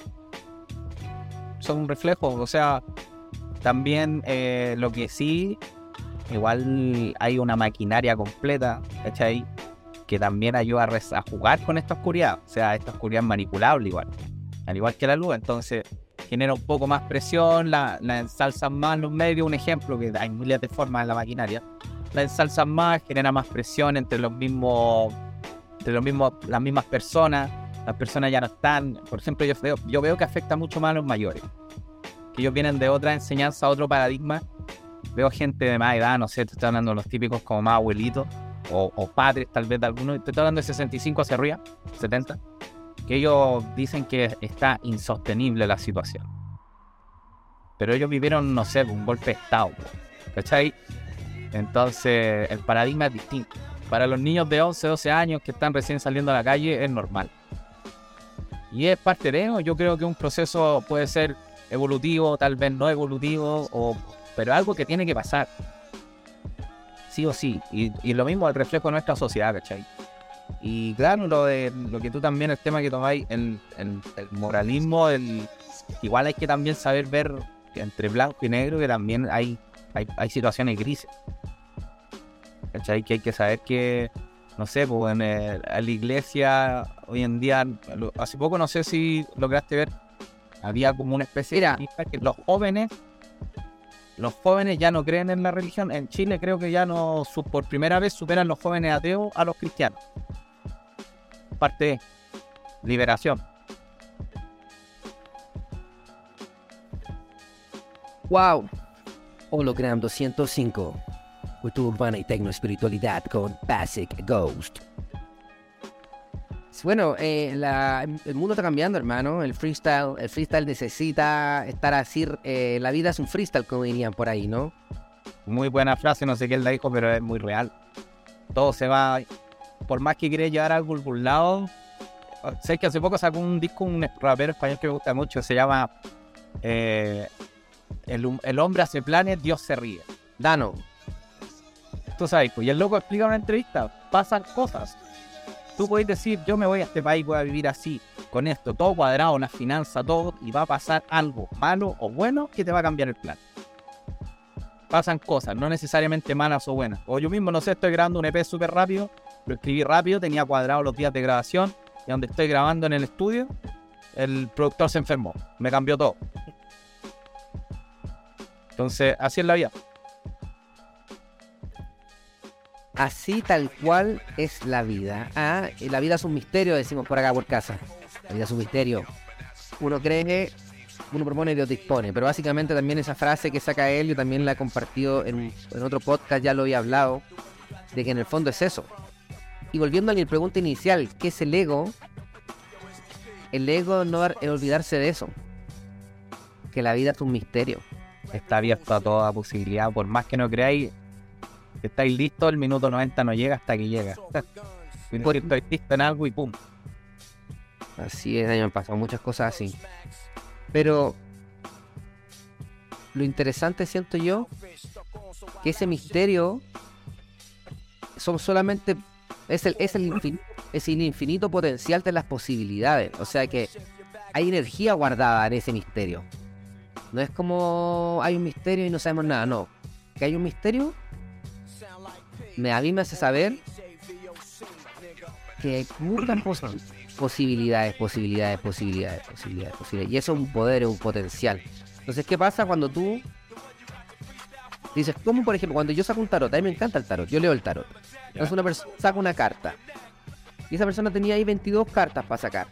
Son un reflejo, o sea, también lo que sí, igual hay una maquinaria completa, ¿cachai? Que también ayuda a jugar con esta oscuridad. O sea, esta oscuridad es manipulable igual, al igual que la luz, entonces genera un poco más presión, la ensalzan más los medios, un ejemplo, que hay miles de formas en la maquinaria, la ensalzan más, genera más presión entre las mismas personas, las personas ya no están, por ejemplo, yo veo que afecta mucho más a los mayores, que ellos vienen de otra enseñanza, otro paradigma, veo gente de más edad, no sé, te estoy hablando de los típicos como más abuelitos, o padres tal vez de algunos, te estoy hablando de 65 hacia arriba, 70, que ellos dicen que está insostenible la situación. Pero ellos vivieron, no sé, un golpe de estado, ¿cachai? Entonces, el paradigma es distinto. Para los niños de 11, 12 años que están recién saliendo a la calle, es normal. Y es parte de eso. Yo creo que un proceso puede ser evolutivo, tal vez no evolutivo, pero algo que tiene que pasar. Sí o sí. Y lo mismo el reflejo de nuestra sociedad, ¿cachai? Y claro, lo que tú también, el tema que tomáis, el moralismo, igual hay que también saber ver entre blanco y negro que también hay situaciones grises. ¿Cachai? Que hay que saber que, no sé, pues a la iglesia hoy en día, hace poco no sé si lograste ver Había como una especie Mira, de lista que los jóvenes ya no creen en la religión. En Chile creo que ya no, por primera vez superan los jóvenes ateos a los cristianos. Parte de liberación. wow. Hologram 205. Cultura urbana y tecnoespiritualidad con Basic Ghost. Bueno, el mundo está cambiando, hermano. El freestyle necesita estar así. La vida es un freestyle, como dirían por ahí, ¿no? Muy buena frase, no sé quién la dijo, pero es muy real. Todo se va, por más que quieras llevar algo a algún lado. Sé que hace poco sacó un disco un rapero español que me gusta mucho, se llama El hombre hace planes, Dios se ríe. Dano. Tú sabes, pues, y el loco explica en una entrevista, pasan cosas. Tú puedes decir, yo me voy a este país, voy a vivir así, con esto, todo cuadrado, una finanza, todo, y va a pasar algo malo o bueno que te va a cambiar el plan. Pasan cosas, no necesariamente malas o buenas. O yo mismo, no sé, estoy grabando un EP súper rápido, lo escribí rápido, tenía cuadrado los días de grabación, y donde estoy grabando en el estudio, el productor se enfermó, me cambió todo. Entonces, así es la vida. Así tal cual es la vida. La vida es un misterio, decimos por acá por casa. La vida es un misterio. Uno cree, uno propone, Dios dispone. Pero básicamente también esa frase que saca él, yo también la he compartido en otro podcast, ya lo había hablado, de que en el fondo es eso. Y volviendo a mi pregunta inicial, ¿qué es el ego? El ego no es olvidarse de eso. Que la vida es un misterio. Está abierto a toda posibilidad, por más que no creáis. Estáis listos, el minuto 90 no llega hasta que llega. Estoy listo en algo y pum. Así es, a mí me han pasado muchas cosas así. Pero lo interesante, siento yo, que ese misterio son solamente es el infinito potencial de las posibilidades. O sea que hay energía guardada en ese misterio. No es como hay un misterio y no sabemos nada, no. Que hay un misterio, a mí me hace saber que hay muchas posibilidades. Y eso es un poder, es un potencial. Entonces, ¿qué pasa cuando tú dices, como por ejemplo, cuando yo saco un tarot? A mí me encanta el tarot, yo leo el tarot. Entonces una persona saca una carta y esa persona tenía ahí 22 cartas para sacar.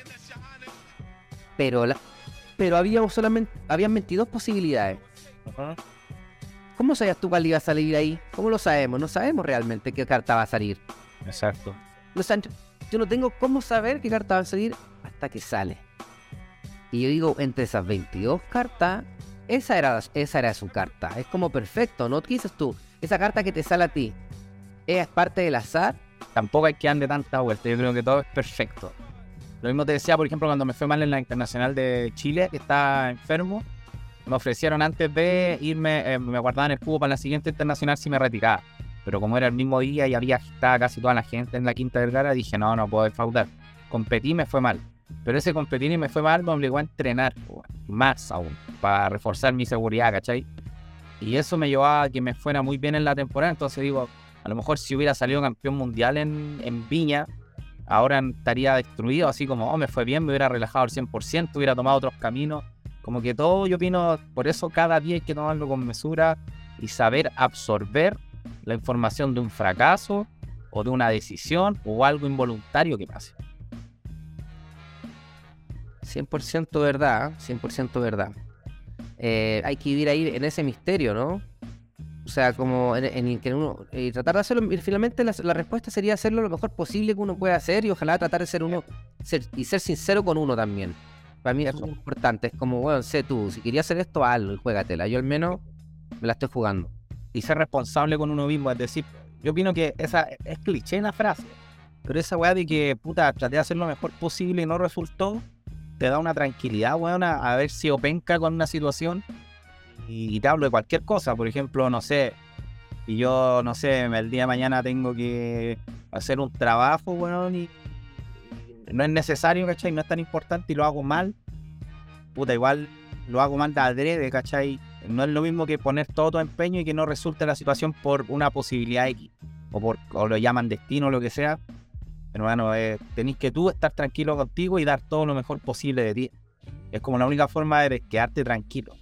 Pero habían 22 posibilidades. Uh-huh. ¿Cómo sabías tú cuál iba a salir ahí? ¿Cómo lo sabemos? No sabemos realmente qué carta va a salir. Exacto. Yo no tengo cómo saber qué carta va a salir hasta que sale. Y yo digo, entre esas 22 cartas, esa era su carta. Es como perfecto, ¿no? ¿Qué dices tú? Esa carta que te sale a ti, ¿es parte del azar? Tampoco hay que darle tanta vuelta, yo creo que todo es perfecto. Lo mismo te decía, por ejemplo, cuando me fue mal en la Internacional de Chile, que estaba enfermo, me ofrecieron antes de irme, me guardaban el cubo para la siguiente internacional si me retiraba. Pero como era el mismo día y estaba casi toda la gente en la Quinta Vergara, dije, no puedo defraudar. Competí y me fue mal. Pero ese competir y me fue mal me obligó a entrenar más aún, para reforzar mi seguridad, ¿cachai? Y eso me llevó a que me fuera muy bien en la temporada. Entonces digo, a lo mejor si hubiera salido campeón mundial en Viña, ahora estaría destruido, así como, me fue bien, me hubiera relajado al 100%, hubiera tomado otros caminos. Como que todo, yo opino, por eso cada día hay que tomarlo con mesura y saber absorber la información de un fracaso o de una decisión o algo involuntario que pase. 100% verdad, 100% verdad. Hay que vivir ahí en ese misterio, ¿no? O sea, como en el que uno tratar de hacerlo, y finalmente la respuesta sería hacerlo lo mejor posible que uno pueda hacer y ojalá tratar de ser ser sincero con uno también. Para mí es muy importante, es como, bueno, sé tú, si querías hacer esto, hazlo y juégatela. Yo al menos me la estoy jugando. Y ser responsable con uno mismo, es decir, yo opino que esa es cliché la frase, pero esa weá de que, traté de hacer lo mejor posible y no resultó, te da una tranquilidad, weón, a ver si openca con una situación y te hablo de cualquier cosa. Por ejemplo, no sé, y yo, no sé, el día de mañana tengo que hacer un trabajo, weón, y no es necesario, ¿cachai? No es tan importante y lo hago mal, igual lo hago mal de adrede, ¿cachai? No es lo mismo que poner todo tu empeño y que no resulte la situación por una posibilidad X, o lo llaman destino o lo que sea. Pero bueno, tenéis que tú estar tranquilo contigo y dar todo lo mejor posible de ti. Es como la única forma de quedarte tranquilo.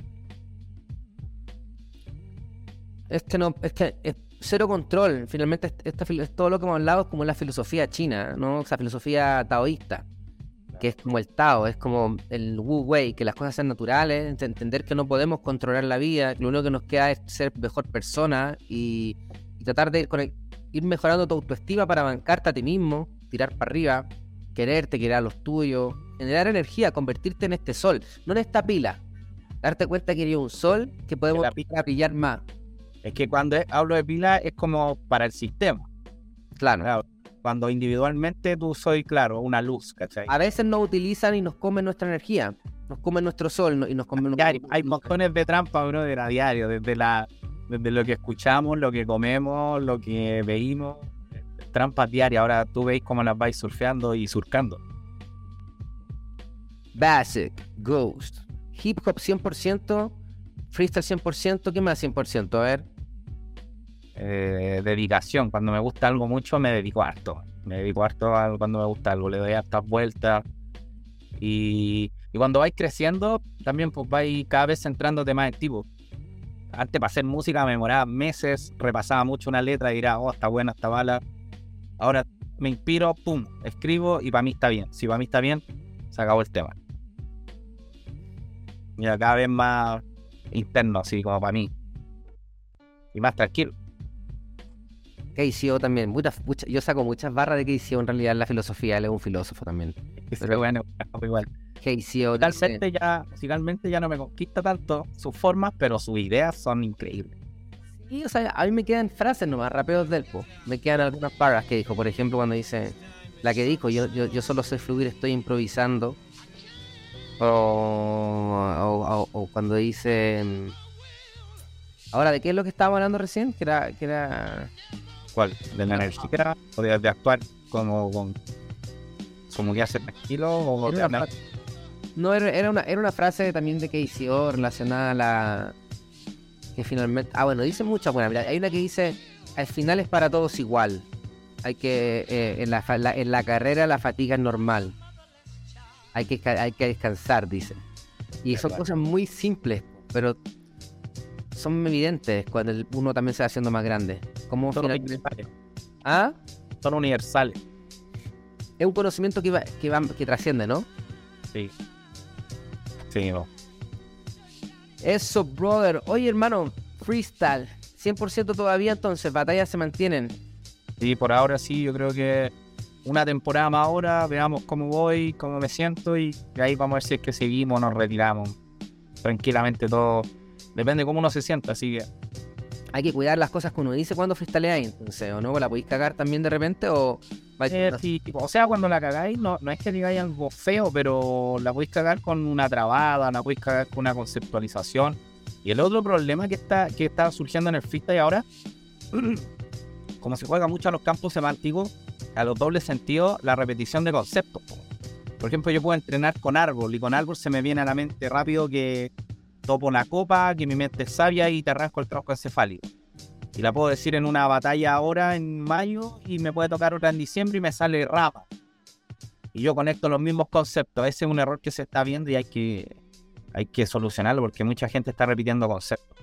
Es que es cero control. Finalmente, es todo lo que hemos hablado es como la filosofía china, ¿no? O sea, filosofía taoísta, que es como el Tao, es como el Wu Wei, que las cosas sean naturales, entender que no podemos controlar la vida, que lo único que nos queda es ser mejor persona y tratar de ir mejorando tu autoestima para bancarte a ti mismo, tirar para arriba, quererte, querer a los tuyos, generar energía, convertirte en este sol, no en esta pila. Darte cuenta que eres un sol que podemos brillar más. Es que cuando hablo de pila es como para el sistema. Claro. Cuando individualmente tú soy, claro, una luz, ¿cachai? A veces nos utilizan y nos comen nuestra energía, nos comen nuestro sol y nos comen... Hay montones de trampas, brother, a diario, desde lo que escuchamos, lo que comemos, lo que veímos, trampas diarias. Ahora tú veis cómo las vais surfeando y surcando. Basic, Ghost, Hip Hop 100%, Freestyle 100%, ¿qué más 100%? A ver. Dedicación. Cuando me gusta algo mucho, me dedico harto. Cuando me gusta algo, le doy hartas vueltas. Y cuando vais creciendo, también pues vais cada vez centrándote más en ti. Antes para hacer música me demoraba meses, repasaba mucho una letra y dirá, oh, está buena, está mala. Ahora me inspiro, pum, escribo y para mí está bien. Si para mí está bien, se acabó el tema. Y cada vez más interno, así como para mí. Y más tranquilo. KCO también, yo saco muchas barras de KCO en realidad en la filosofía, él es un filósofo también. Pero bueno, igual. KCO musicalmente ya no me conquista tanto sus formas, pero sus ideas son increíbles. Sí, o sea, a mí me quedan frases nomás, rapeos del po. Me quedan algunas barras que dijo, por ejemplo, cuando dice, la que dijo, yo solo sé fluir, estoy improvisando. O cuando dice, ahora, ¿de qué es lo que estábamos hablando recién? Que era... ¿Cuál? ¿De la energía? ¿O de actuar como que hace tranquilo? ¿O no, era una frase también de KCO relacionada a la... Que finalmente... bueno, dice muchas buenas. Mira, hay una que dice, al final es para todos igual. Hay que... en la carrera la fatiga es normal. Hay que descansar, dice. Y son cosas muy simples, pero... son evidentes cuando uno también se va haciendo más grande. Como universales. ¿Ah? Son universales. Es un conocimiento que trasciende, ¿no? Sí. Sí, no. Eso, brother. Oye, hermano, freestyle. 100% todavía, entonces, batallas se mantienen. Sí, por ahora sí, yo creo que una temporada más ahora, veamos cómo voy, cómo me siento y ahí vamos a ver si es que seguimos o nos retiramos. Tranquilamente todo. Depende de cómo uno se sienta, así que... Hay que cuidar las cosas que uno dice cuando freestyleáis, entonces, ¿o no? ¿La podéis cagar también de repente o...? Sí, o sea, cuando la cagáis, no es que digáis algo feo, pero la podéis cagar con una trabada, la podéis cagar con una conceptualización. Y el otro problema que está surgiendo en el freestyle ahora, como se juega mucho a los campos semánticos, a los dobles sentidos, la repetición de conceptos. Por ejemplo, yo puedo entrenar con árbol, y con árbol se me viene a la mente rápido que topo la copa, que mi mente es sabia y te arranco el tronco encefálico. Y la puedo decir en una batalla ahora en mayo y me puede tocar otra en diciembre y me sale rama. Y yo conecto los mismos conceptos. Ese es un error que se está viendo y hay que solucionarlo porque mucha gente está repitiendo conceptos.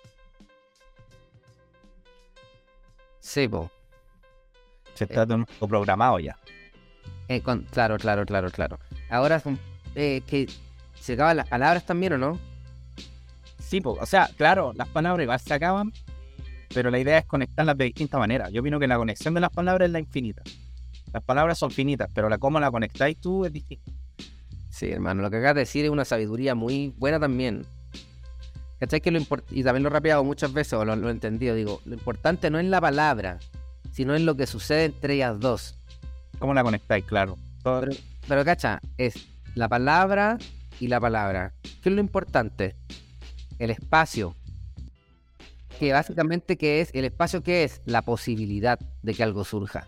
Sí, po. Se está programado ya. Claro. Ahora que se acaban las palabras también, ¿o no? Sí, po. O sea, claro, las palabras igual se acaban, pero la idea es conectarlas de distintas maneras. Yo opino que la conexión de las palabras es la infinita. Las palabras son finitas, pero cómo la conectáis tú es distinto. Sí, hermano, lo que acabas de decir es una sabiduría muy buena también. ¿Cachai? Y también lo he rapeado muchas veces, o lo he entendido, digo, lo importante no es la palabra, sino en lo que sucede entre ellas dos. ¿Cómo la conectáis? Claro. Pero cacha, es la palabra y la palabra. ¿Qué es lo importante? El espacio. Que básicamente, ¿qué es? El espacio, ¿qué es? La posibilidad de que algo surja.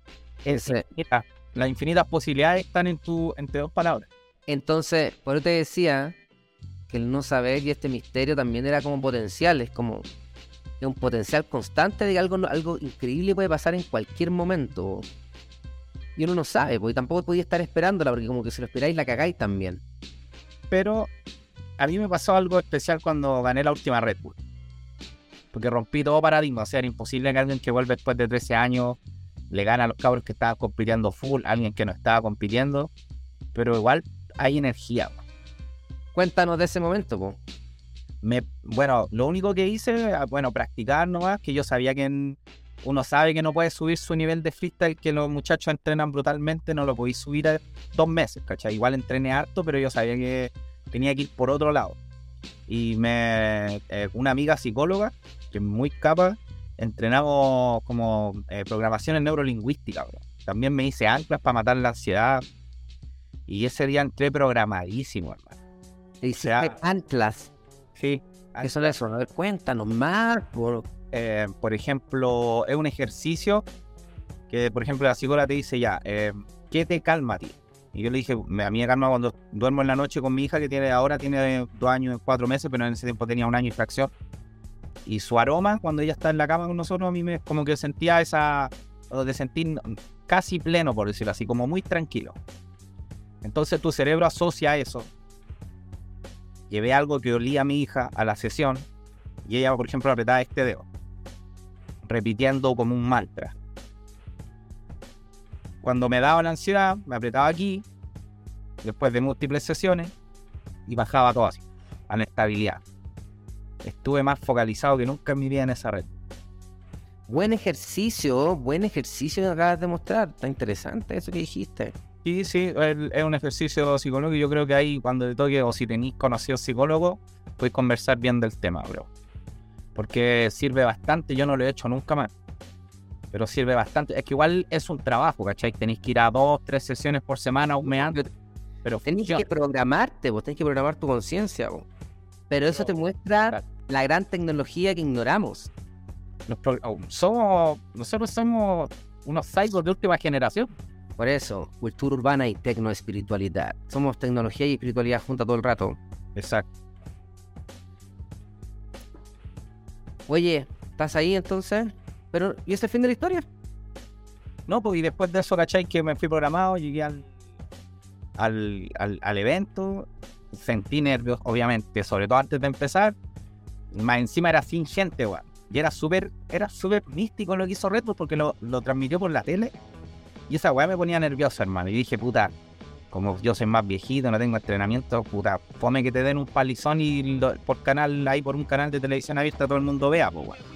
Las infinitas posibilidades están entre dos palabras. Entonces, por eso te decía que el no saber y este misterio también era como potencial. Es un potencial constante de que algo increíble puede pasar en cualquier momento. Y uno no sabe, porque tampoco podía estar esperándola, porque como que si lo esperáis la cagáis también. pero a mí me pasó algo especial cuando gané la última Red Bull. Porque rompí todo paradigma. O sea, era imposible que alguien que vuelve después de 13 años le gane a los cabros que estaban compitiendo full, alguien que no estaba compitiendo. Pero igual hay energía. Cuéntanos de ese momento, po. Bueno, lo único que hice, practicar nomás, que yo sabía que uno sabe que no puede subir su nivel de freestyle, que los muchachos entrenan brutalmente, no lo podéis subir a 2 meses, ¿cachai? Igual entrené harto, pero yo sabía que tenía que ir por otro lado. Y una amiga psicóloga, que es muy capa, entrenamos como programación en neurolingüística, bro. También me hice anclas para matar la ansiedad. Y ese día entré programadísimo, hermano. Te hiciste anclas. Sí. ¿Qué son eso? A ver, cuéntanos más. Por ejemplo, es un ejercicio que, por ejemplo, la psicóloga te dice ya, ¿qué te calma a ti? Y yo le dije, a mí me calma cuando duermo en la noche con mi hija, que ahora tiene 2 años y 4 meses, pero en ese tiempo tenía 1 año y fracción. Y su aroma, cuando ella está en la cama con nosotros, a mí me como que sentía de sentir casi pleno, por decirlo así, como muy tranquilo. Entonces tu cerebro asocia eso. Llevé algo que olía a mi hija a la sesión y ella, por ejemplo, apretaba este dedo, repitiendo como un mantra. Cuando me daba la ansiedad, me apretaba aquí, después de múltiples sesiones, y bajaba todo así, a la estabilidad. Estuve más focalizado que nunca en mi vida en esa red. Buen ejercicio que acabas de mostrar. Está interesante eso que dijiste. Sí, es un ejercicio psicológico. Yo creo que ahí, cuando te toque, o si tenéis conocido psicólogo, podéis conversar bien del tema, bro. Porque sirve bastante. Yo no lo he hecho nunca más, pero sirve bastante. Es que igual es un trabajo, ¿cachai? Tenéis que ir a 2, 3 sesiones por semana, un mes antes. Pero tenés que programarte, vos tenés que programar tu conciencia, vos. Pero eso te muestra la gran tecnología que ignoramos. Nosotros somos unos psychos de última generación. Por eso, cultura urbana y tecnoespiritualidad. Somos tecnología y espiritualidad juntas todo el rato. Exacto. Oye, ¿estás ahí entonces? Pero, ¿y ese fin de la historia? No, pues y después de eso, ¿cachai? Que me fui programado, llegué al evento, sentí nervios, obviamente, sobre todo antes de empezar. Más encima era sin gente, weón. Y era súper místico lo que hizo Red Bull, porque lo transmitió por la tele. Y esa weá me ponía nervioso, hermano. Y dije, puta, como yo soy más viejito, no tengo entrenamiento, puta, fome que te den un palizón y por un canal de televisión abierta todo el mundo vea, pues weón.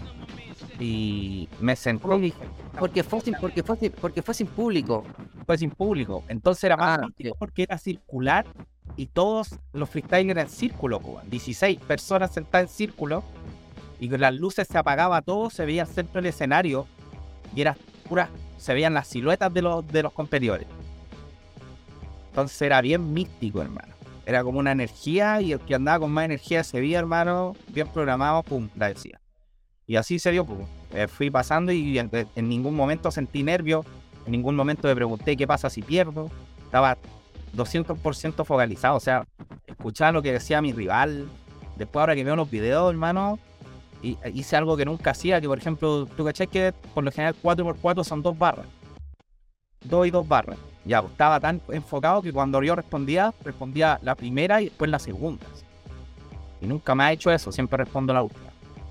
Y me senté y dije, porque fue sin público. Fue sin público. Entonces era más místico porque era circular y todos los freestylers eran en círculo, pues weón. 16 personas sentadas en círculo y con las luces se apagaba todo, se veía el centro del escenario y era pura. Se veían las siluetas de los competidores. Entonces era bien místico, hermano. Era como una energía y el que andaba con más energía ese día, hermano, bien programado, pum, la decía. Y así se dio, pum. Fui pasando y en ningún momento sentí nervios, en ningún momento me pregunté qué pasa si pierdo. Estaba 200% focalizado, o sea, escuchaba lo que decía mi rival. Después, ahora que veo los videos, hermano, y hice algo que nunca hacía, que por ejemplo, tú cachai que por lo general 4x4 son 2 barras. 2 y 2 barras. Ya, pues, estaba tan enfocado que cuando yo respondía la primera y después la segunda. Y nunca me ha hecho eso, siempre respondo la última.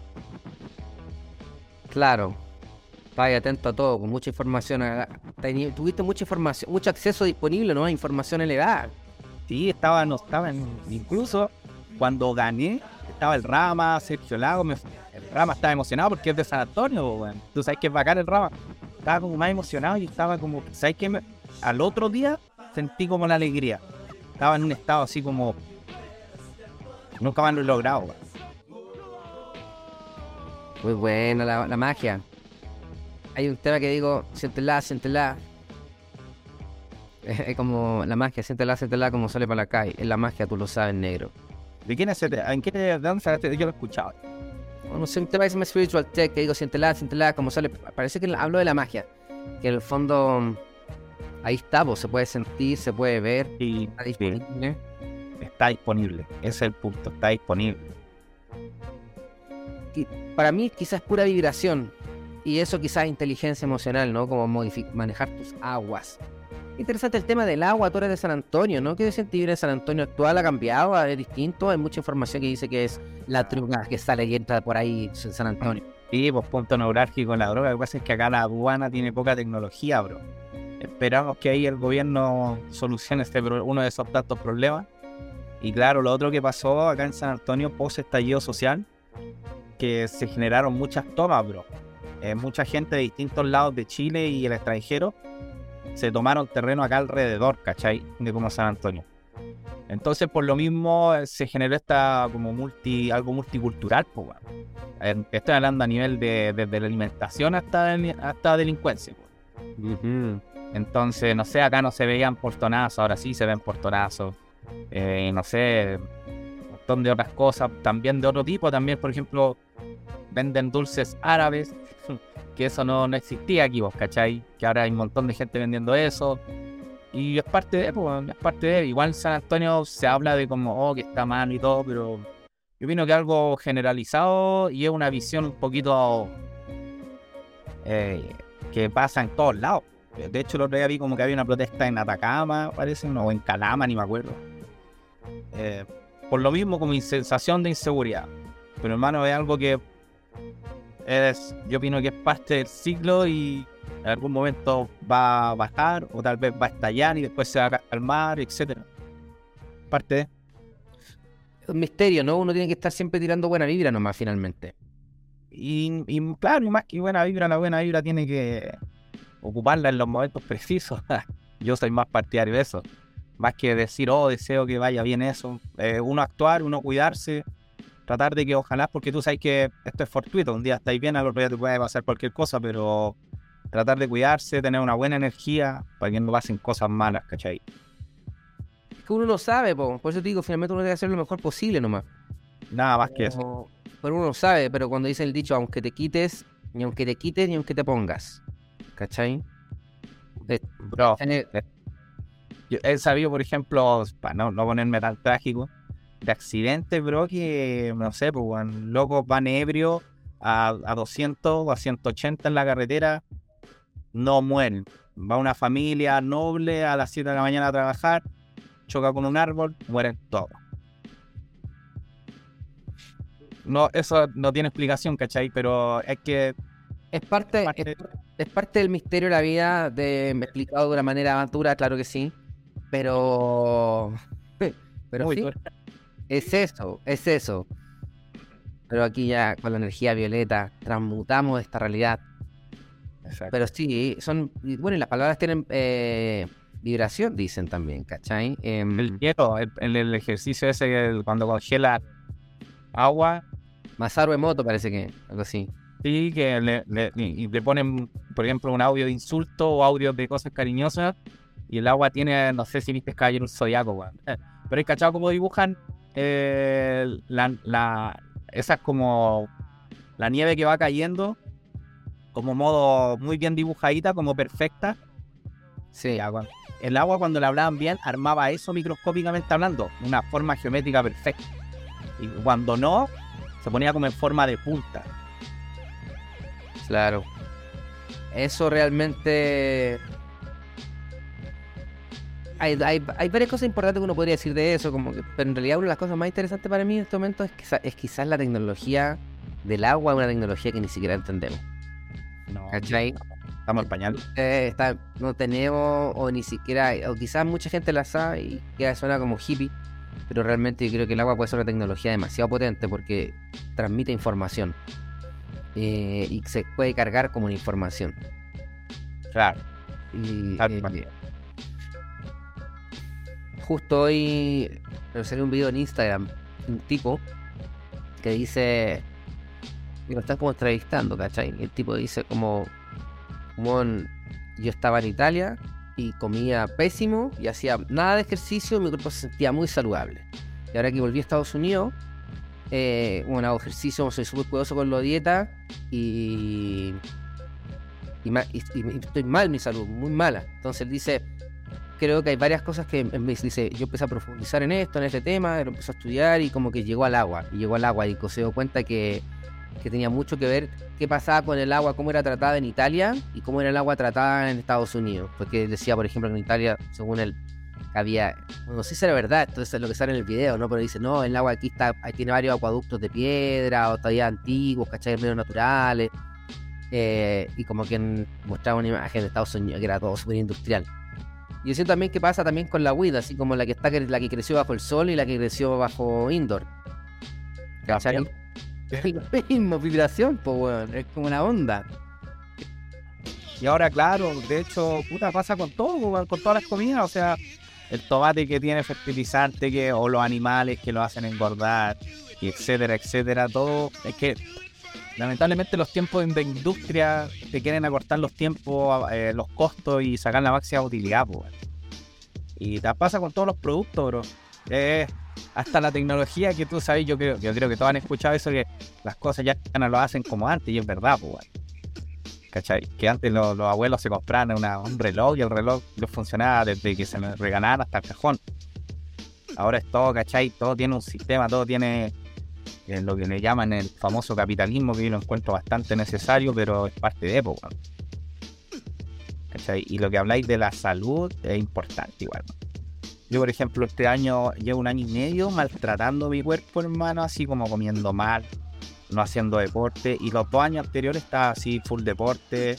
Claro. Estás atento a todo, con mucha información. Tuviste mucha información, mucho acceso disponible, ¿no? Información elevada. Sí, incluso cuando gané, estaba el Rama, Sergio Lago, el Rama estaba emocionado porque es de San Antonio, weón. Tú sabes que es bacán el Rama. Estaba como más emocionado y estaba como, ¿sabes qué? Al otro día sentí como la alegría. Estaba en un estado así como, nunca más lo he logrado, weón. Muy buena la magia. Hay un tema que digo, siéntela. Es como la magia, siéntela como sale para la calle. Es la magia, tú lo sabes, negro. ¿De quién es ese? ¿En qué danza? Yo lo he escuchado. No sé, un tema que se llama Spiritual Tech, que digo, siéntela, como sale. Parece que hablo de la magia. Que en el fondo, ahí está, pues, se puede sentir, se puede ver. Sí, está disponible. Sí. Está disponible, ese es el punto, está disponible. Y para mí, quizás pura vibración. Y eso quizás inteligencia emocional, ¿no? Como manejar tus aguas. Interesante el tema del agua, tú eres de San Antonio, ¿no? ¿Qué sientes vivir en San Antonio actual? ¿Ha cambiado? ¿Es distinto? Hay mucha información que dice que es la droga que sale y entra por ahí en San Antonio. Sí, pues punto neurálgico en la droga. Lo que pasa es que acá la aduana tiene poca tecnología, bro. Esperamos que ahí el gobierno solucione uno de esos tantos problemas. Y claro, lo otro que pasó acá en San Antonio post estallido social, que se generaron muchas tomas, bro. Mucha gente de distintos lados de Chile y el extranjero se tomaron terreno acá alrededor, ¿cachai? De como San Antonio. Entonces, por lo mismo, se generó esta como algo multicultural, pues, bueno. Estoy hablando a nivel desde la alimentación hasta delincuencia, pues. Entonces, no sé, acá no se veían portonazos, ahora sí se ven portonazos. No sé, un montón de otras cosas, también de otro tipo, también, por ejemplo, venden dulces árabes, que eso no existía aquí, vos, ¿cachai? Que ahora hay un montón de gente vendiendo eso. Y es parte de, pues, igual en San Antonio se habla de como, que está mal y todo, pero yo opino que es algo generalizado y es una visión un poquito que pasa en todos lados. De hecho, el otro día vi como que había una protesta en Atacama, parece, o en Calama, ni me acuerdo. Por lo mismo, como sensación de inseguridad. Pero hermano, es algo que yo opino que es parte del ciclo y en algún momento va a bajar o tal vez va a estallar y después se va a calmar, etcétera. Parte de... Es un misterio, ¿no? Uno tiene que estar siempre tirando buena vibra nomás, finalmente. Y claro, y más que buena vibra, la buena vibra tiene que ocuparla en los momentos precisos. Yo soy más partidario de eso. Más que decir, deseo que vaya bien eso. Uno actuar, uno cuidarse, tratar de que ojalá, porque tú sabes que esto es fortuito. Un día estáis bien, al otro día te puede pasar cualquier cosa, pero tratar de cuidarse, tener una buena energía para que no pasen cosas malas, ¿cachai? Es que uno no sabe, por eso te digo, finalmente uno debe hacer lo mejor posible nomás. Nada más que eso. Pero uno no sabe, pero cuando dice el dicho, aunque te quites, ni aunque te quites, ni aunque te pongas. ¿Cachai? Bro, yo he sabido, por ejemplo, para no ponerme tan trágico, de accidentes, bro, que, no sé, pues, cuando locos van ebrios a 200 o a 180 en la carretera, no mueren. Va una familia noble a las 7 de la mañana a trabajar, choca con un árbol, mueren todos. No, eso no tiene explicación, ¿cachai? Pero es que... Es parte del misterio de la vida, explicado de una manera más dura, claro que sí. Pero muy sí, duro. es eso. Pero aquí ya con la energía violeta transmutamos esta realidad. Exacto. Pero sí, bueno, y las palabras tienen vibración, dicen también, ¿cachai? El hielo, el ejercicio ese, cuando congela agua. Masaru Emoto parece que, algo así. Sí, que le ponen, por ejemplo, un audio de insulto o audio de cosas cariñosas y el agua tiene, no sé si viste Caballero Zodiaco, weón. Pero hay cachado como dibujan esa es como la nieve que va cayendo, como modo muy bien dibujadita, como perfecta. Sí. El agua, cuando le hablaban bien, armaba eso microscópicamente hablando, una forma geométrica perfecta. Y cuando no, se ponía como en forma de punta. Claro. Eso realmente... Hay varias cosas importantes que uno podría decir de eso, pero en realidad una de las cosas más interesantes para mí en este momento es quizás la tecnología del agua, una tecnología que ni siquiera entendemos. No, ¿cachai? Estamos en pañal. No tenemos, o ni siquiera, o quizás mucha gente la sabe y queda suena como hippie, pero realmente yo creo que el agua puede ser una tecnología demasiado potente porque transmite información y se puede cargar como una información. Claro. Y justo hoy me salió un video en Instagram, un tipo que dice, y lo están como entrevistando, ¿cachai? Y el tipo dice como yo estaba en Italia y comía pésimo y hacía nada de ejercicio, mi cuerpo se sentía muy saludable. Y ahora que volví a Estados Unidos, hago ejercicio, soy súper cuidadoso con la dieta y estoy mal, mi salud, muy mala. Entonces él dice, creo que hay varias cosas que dice, yo empecé a profundizar en este tema, lo empecé a estudiar y como que llegó al agua y se dio cuenta que que tenía mucho que ver qué pasaba con el agua, cómo era tratada en Italia y cómo era el agua tratada en Estados Unidos. Porque decía, por ejemplo, que en Italia, según él, había, no sé si era verdad, entonces es lo que sale en el video, ¿no? Pero dice, no, el agua aquí tiene varios acueductos de piedra o todavía antiguos, ¿cachai? Medios naturales. Y como que mostraba una imagen de Estados Unidos que era todo súper industrial. Y yo siento también que pasa también con la weed, así como la que creció bajo el sol y la que creció bajo indoor. ¿Cachai? Es la misma vibración, pues weón, es como una onda. Y ahora, claro, de hecho, puta, pasa con todo, weón, con todas las comidas, o sea, el tomate que tiene fertilizante, o los animales que lo hacen engordar, y etcétera, etcétera, todo. Es que lamentablemente los tiempos de industria te quieren acortar los tiempos, los costos y sacar la máxima utilidad, pues. Y te pasa con todos los productos, bro. Hasta la tecnología que tú sabes, yo creo que todos han escuchado eso, que las cosas ya no lo hacen como antes, y es verdad, pues. ¿Cachai? Que antes los abuelos se compraban un reloj y el reloj les funcionaba desde que se me regalaban hasta el cajón. Ahora es todo, ¿cachai? Todo tiene un sistema, todo tiene lo que le llaman el famoso capitalismo, que yo lo encuentro bastante necesario, pero es parte de época. ¿Cachai? Y lo que habláis de la salud es importante igual, ¿no? Yo, por ejemplo, este año llevo 1 año y medio maltratando mi cuerpo, hermano, así como comiendo mal, no haciendo deporte, y los 2 años anteriores estaba así full deporte.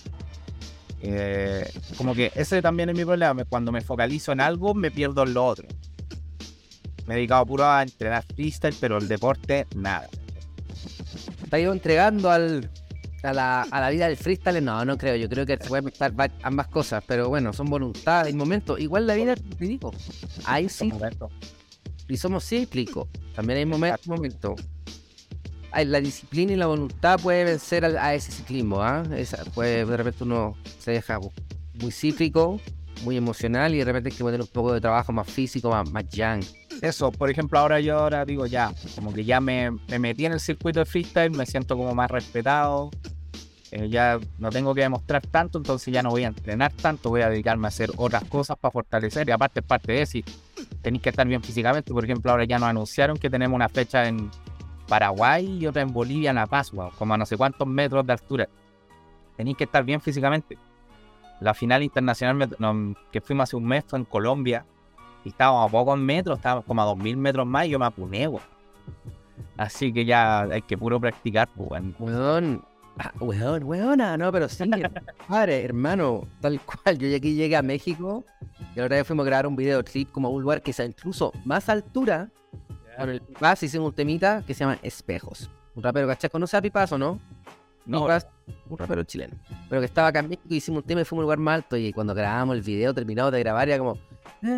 Como que ese también es mi problema, cuando me focalizo en algo me pierdo en lo otro. Me he dedicado puro a entrenar freestyle, pero el deporte nada. ¿Te has ido entregando a la vida del freestyle? No creo, yo creo que se pueden estar ambas cosas, pero bueno, son voluntad y momentos. Igual la vida es ridículo. Hay sí, y somos cíclicos, también hay momentos. La disciplina y la voluntad puede vencer a ese ciclismo, de repente uno se deja muy cíclico, muy emocional, y de repente hay que poner un poco de trabajo más físico, más yang. Eso, por ejemplo, ahora digo ya, como que ya me metí en el circuito de freestyle, me siento como más respetado, ya no tengo que demostrar tanto, entonces ya no voy a entrenar tanto, voy a dedicarme a hacer otras cosas para fortalecer, y aparte es parte de eso, tenéis que estar bien físicamente. Por ejemplo, ahora ya nos anunciaron que tenemos una fecha en Paraguay y otra en Bolivia, en La Paz, como a no sé cuántos metros de altura. Tenéis que estar bien físicamente. La final internacional que fuimos hace un mes fue en Colombia, y estábamos a pocos metros, estábamos como a 2000 metros más, y yo me apuné, weón. Así que ya hay que puro practicar, weón. Weona, no, pero sí, padre, hermano, tal cual. Yo aquí llegué a México y la otra vez fuimos a grabar un videoclip como a un lugar que sea incluso más altura. Con el Pipas hicimos un temita que se llama Espejos. Un rapero, ¿cachai? ¿Conoce a Pipas o no? No. Pipas, un rapero chileno. Pero que estaba acá en México y hicimos un tema y fuimos a un lugar más alto. Y cuando grabamos el video, terminamos de grabar, era como...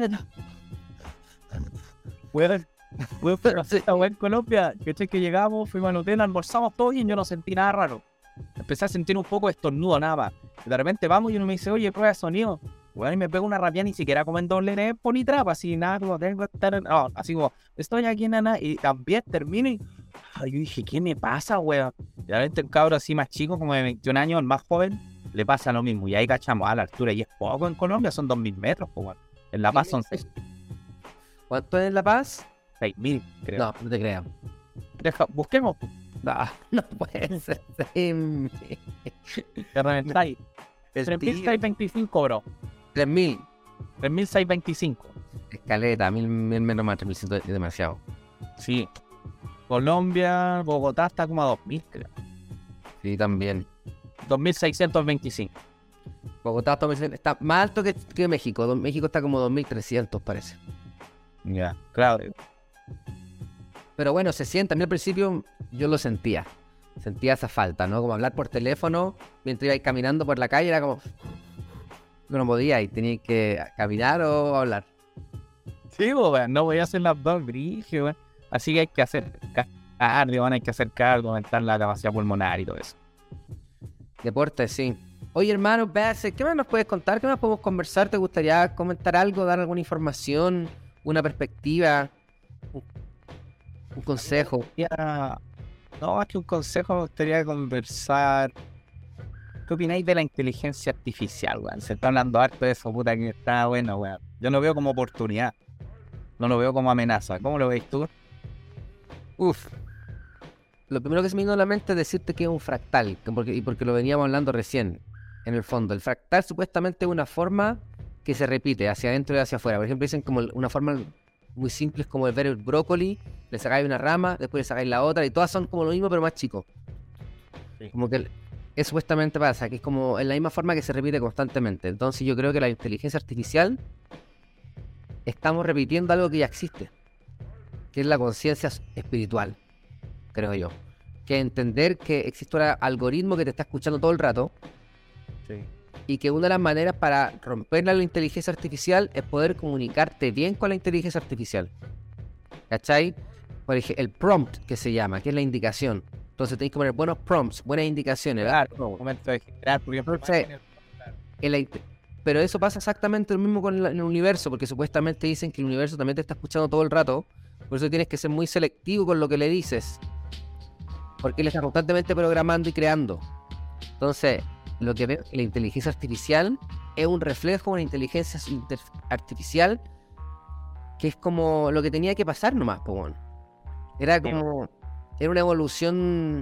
Pero esta weá en Colombia, que llegamos, fuimos al hotel, almorzamos todo bien, yo no sentí nada raro. Empecé a sentir un poco de estornudo, nada más. De repente vamos y uno me dice, oye, prueba de sonido. Bueno, y me pego una rabia, ni siquiera como en doble N por ni trapa, así nada, como tengo que estar, no, así como, estoy aquí en nada, y también termino y yo dije, ¿qué me pasa, weón? Y de repente un cabro así más chico, como de 21 años, el más joven, le pasa lo mismo, y ahí cachamos a la altura, y es poco en Colombia, son 2000 metros, pues, weón. En La Paz son 6. ¿Cuánto es en La Paz? 6000, creo. No, no te creo. Busquemos. No puede ser. Te reventáis. 3625, bro. 3000. 3625. Escaleta, 1000 metros más, 3100 es demasiado. Sí. Colombia, Bogotá está como a 2000, creo. Sí, también. 2625. Bogotá está más alto que México. México está como 2300, parece. Ya, claro. Pero bueno, se siente. A mí al principio yo lo sentía. Sentía esa falta, ¿no? Como hablar por teléfono mientras ibais caminando por la calle, era como... No podía y tenía que caminar o hablar. Sí, weón, no voy a hacer las dos brígidas, weón. Así que hay que hacer cardio, hay que hacer cardio, aumentar la capacidad pulmonar y todo eso. Deporte, sí. Oye, hermano, ¿qué más nos puedes contar? ¿Qué más podemos conversar? ¿Te gustaría comentar algo, dar alguna información, una perspectiva, un consejo? No, más que un consejo, me gustaría conversar. ¿Qué opináis de la inteligencia artificial, weón? Se está hablando harto de eso, puta, que está bueno, weón. Yo lo veo como oportunidad, no lo veo como amenaza. ¿Cómo lo veis tú? lo primero que se me vino a la mente es decirte que es un fractal, porque lo veníamos hablando recién, en el fondo. El fractal supuestamente es una forma que se repite hacia adentro y hacia afuera. Por ejemplo, dicen como una forma muy simple, es como el ver el brócoli, le sacáis una rama, después le sacáis la otra, y todas son como lo mismo, pero más chico. Sí. Como que eso supuestamente pasa, que es como en la misma forma que se repite constantemente. Entonces yo creo que la inteligencia artificial estamos repitiendo algo que ya existe, que es la conciencia espiritual, creo yo. Que entender que existe un algoritmo que te está escuchando todo el rato, Sí. y que una de las maneras para romper la inteligencia artificial es poder comunicarte bien con la inteligencia artificial. ¿Cachai? Por ejemplo, el prompt que se llama, que es la indicación. Entonces tenéis que poner buenos prompts, buenas indicaciones. Claro, un momento de generar, por ejemplo, Entonces, imágenes. pero eso pasa exactamente lo mismo con el universo, porque supuestamente dicen que el universo también te está escuchando todo el rato. Por eso tienes que ser muy selectivo con lo que le dices, porque él está constantemente programando y creando. Entonces, lo que veo, la inteligencia artificial es un reflejo de una inteligencia artificial que es como lo que tenía que pasar nomás, po, weón. Era como... Era una evolución...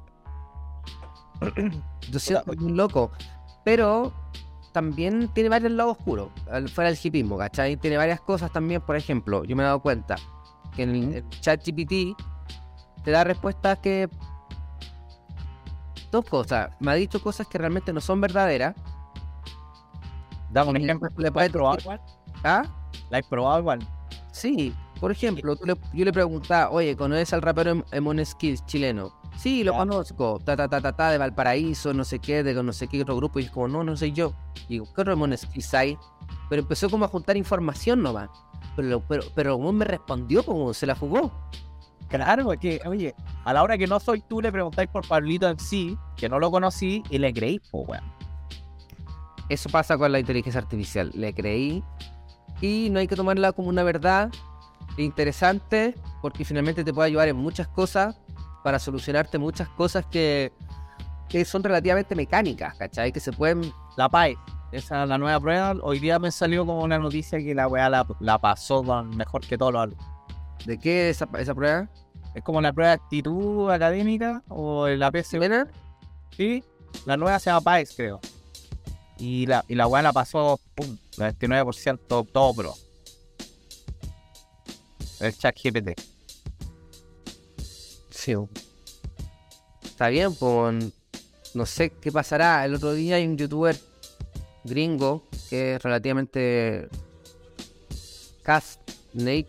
Yo siento muy loco. Pero también tiene varios lados oscuros, fuera del hipismo, ¿cachai? Tiene varias cosas también, por ejemplo, yo me he dado cuenta que en el ChatGPT te da respuestas que... Dos cosas, me ha dicho cosas que realmente no son verdaderas. Dame un ejemplo. Le ¿La puedes has probado decir- igual? ¿Ah? ¿La has probado igual? Sí, por ejemplo, yo le preguntaba, oye, ¿conoces al rapero Emon Skills chileno? Sí, lo Ya. conozco, de Valparaíso, no sé qué, de no sé qué otro grupo, y es como, no soy yo. Y digo, ¿qué otro Emon Skills hay? Pero empezó como a juntar información nomás. Pero como me respondió, como se la jugó. Claro, porque, oye, a la hora que no soy tú, le preguntáis por Pablito en sí, que no lo conocí, y le creí, pues, weón. Eso pasa con la inteligencia artificial. Le creí y no hay que tomarla como una verdad interesante, porque finalmente te puede ayudar en muchas cosas para solucionarte muchas cosas que son relativamente mecánicas, ¿cachai? Que se pueden... La PAE, esa es la nueva prueba. Hoy día me salió como una noticia que la weá la pasó mejor que todos los alumnos. ¿De qué esa prueba? Es como la prueba de actitud académica o la PSU. ¿Buena? Sí, la nueva se llama PAES, creo. Y la weá la pasó, pum, 99% todo pro. El chat GPT. Sí. Está bien, pues no sé qué pasará. El otro día hay un youtuber gringo que es relativamente Nate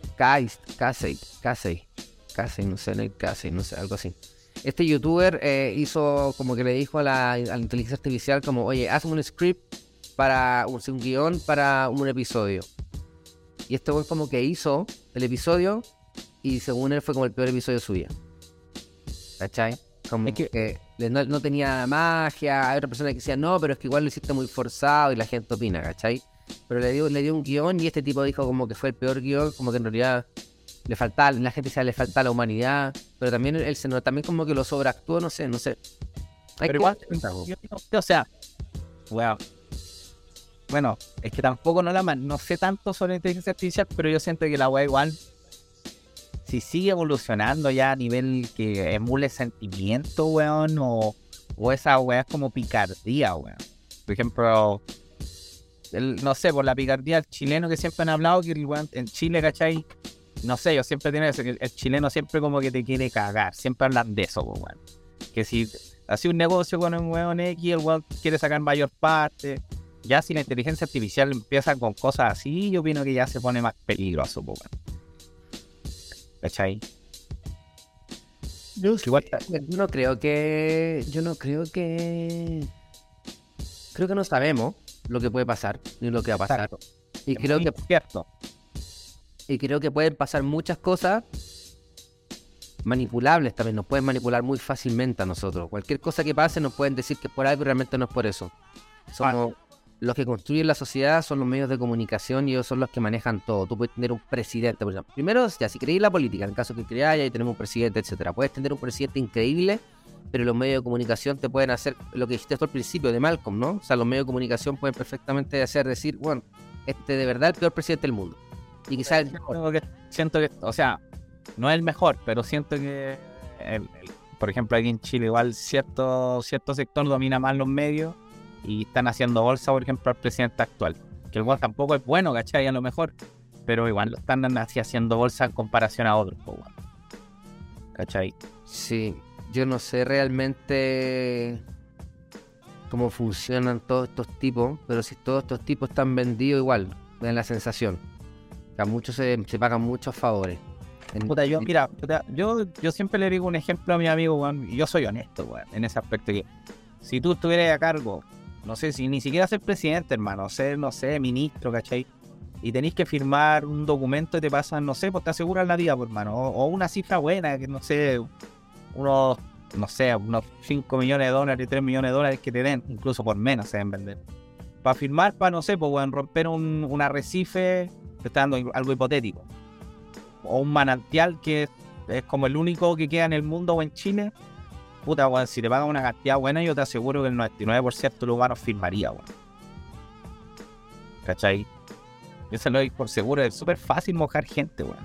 Casey, no sé, Nate Casey, no sé, algo así. Este youtuber hizo como que le dijo a la inteligencia artificial como, oye, hazme un script para un guión para un episodio. Y este güey como que hizo el episodio y según él fue como el peor episodio de su vida. ¿Cachai? Como Es que- que no tenía magia. Hay otra persona que decía, no, pero es que igual lo hiciste muy forzado y la gente opina, ¿cachai? Pero le dio un guión y este tipo dijo como que fue el peor guión, como que en realidad le faltaba, la gente decía le falta la humanidad, pero también él se nota también como que lo sobreactuó, no sé. Hay Pero que- igual, o sea, wow. Bueno, es que tampoco no sé tanto sobre inteligencia artificial, pero yo siento que la weá igual, si sigue evolucionando ya a nivel que emule sentimiento, weón, o esa weá es como picardía, weón. Por ejemplo, no sé, por la picardía del chileno que siempre han hablado, que el weón en Chile, ¿cachai? No sé, yo siempre tiene eso, que el chileno siempre como que te quiere cagar, siempre hablan de eso, weón. Que si hace un negocio con un weón X, el weón quiere sacar mayor parte. Ya si la inteligencia artificial empieza con cosas así, yo opino que ya se pone más peligroso, po, weón. ¿Cachai? Igual Yo no creo que... Creo que no sabemos lo que puede pasar, ni lo que va a pasar. Exacto. Y es creo muy que cierto. Y creo que pueden pasar muchas cosas manipulables también. Nos pueden manipular muy fácilmente a nosotros. Cualquier cosa que pase nos pueden decir que es por algo y realmente no es por eso. Somos los que construyen la sociedad, son los medios de comunicación y ellos son los que manejan todo. Tú puedes tener un presidente, por ejemplo. Primero, ya, si creéis la política, en el caso que creáis, ahí tenemos un presidente, etcétera. Puedes tener un presidente increíble, pero los medios de comunicación te pueden hacer lo que dijiste tú al principio de Malcolm, ¿no? O sea, los medios de comunicación pueden perfectamente decir, bueno, este de verdad es el peor presidente del mundo. Y quizás el mejor. Siento que, o sea, no es el mejor, pero siento que por ejemplo, aquí en Chile igual cierto sector domina más los medios y están haciendo bolsa, por ejemplo, al presidente actual. Que el weón tampoco es bueno, ¿cachai? A lo mejor, pero igual lo están así haciendo bolsa en comparación a otros, pues, weón. ¿Cachai? Sí, yo no sé realmente cómo funcionan todos estos tipos, pero si todos estos tipos están vendidos igual, me da la sensación. Que a muchos se pagan muchos favores. Puta, yo siempre le digo un ejemplo a mi amigo, weón, y yo soy honesto, weón, en ese aspecto, que si tú estuvieras a cargo, no sé, si ni siquiera ser presidente, hermano, ser, no sé, ministro, ¿cachai? Y tenés que firmar un documento y te pasan, no sé, pues te aseguran la vida, pues, hermano, o una cifra buena, que no sé, unos 5 millones de dólares, 3 millones de dólares que te den, incluso por menos se deben vender. Para firmar, para, no sé, pues, weón, romper un arrecife, te está dando algo hipotético. O un manantial que es como el único que queda en el mundo o en Chile. Puta, weón, si te pagan una cantidad buena, yo te aseguro que el 99% de los humanos firmaría, weón. ¿Cachai? Yo se lo doy por seguro, es súper fácil mojar gente, weón.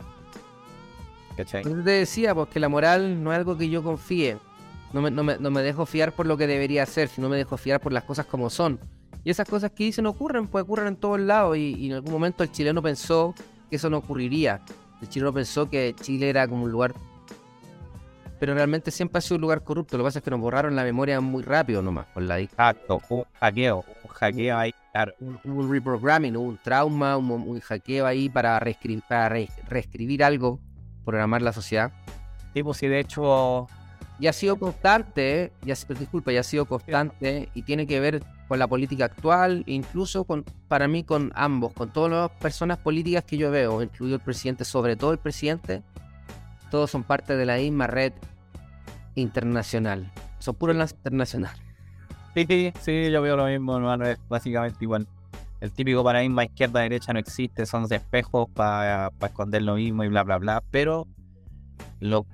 ¿Cachai? Yo te decía, pues que la moral no es algo que yo confíe. No me dejo fiar por lo que debería ser, sino me dejo fiar por las cosas como son. Y esas cosas que dicen ocurren, pues ocurren en todos lados. Y en algún momento el chileno pensó que eso no ocurriría. El chileno pensó que Chile era como un lugar, pero realmente siempre ha sido un lugar corrupto. Lo que pasa es que nos borraron la memoria muy rápido nomás por la Exacto, un hackeo ahí, claro. un reprogramming, un trauma, un hackeo ahí para reescribir algo, programar la sociedad. Tipo, si de hecho... Y ha sido constante, y ha sido constante y tiene que ver con la política actual, incluso para mí con ambos, con todas las personas políticas que yo veo, incluido el presidente, sobre todo el presidente, todos son parte de la misma red internacional, son puros enlaces internacionales. Sí, yo veo lo mismo, hermano, es básicamente igual. El típico paradigma izquierda-derecha no existe, son espejos para esconder lo mismo y bla, bla, bla, pero lo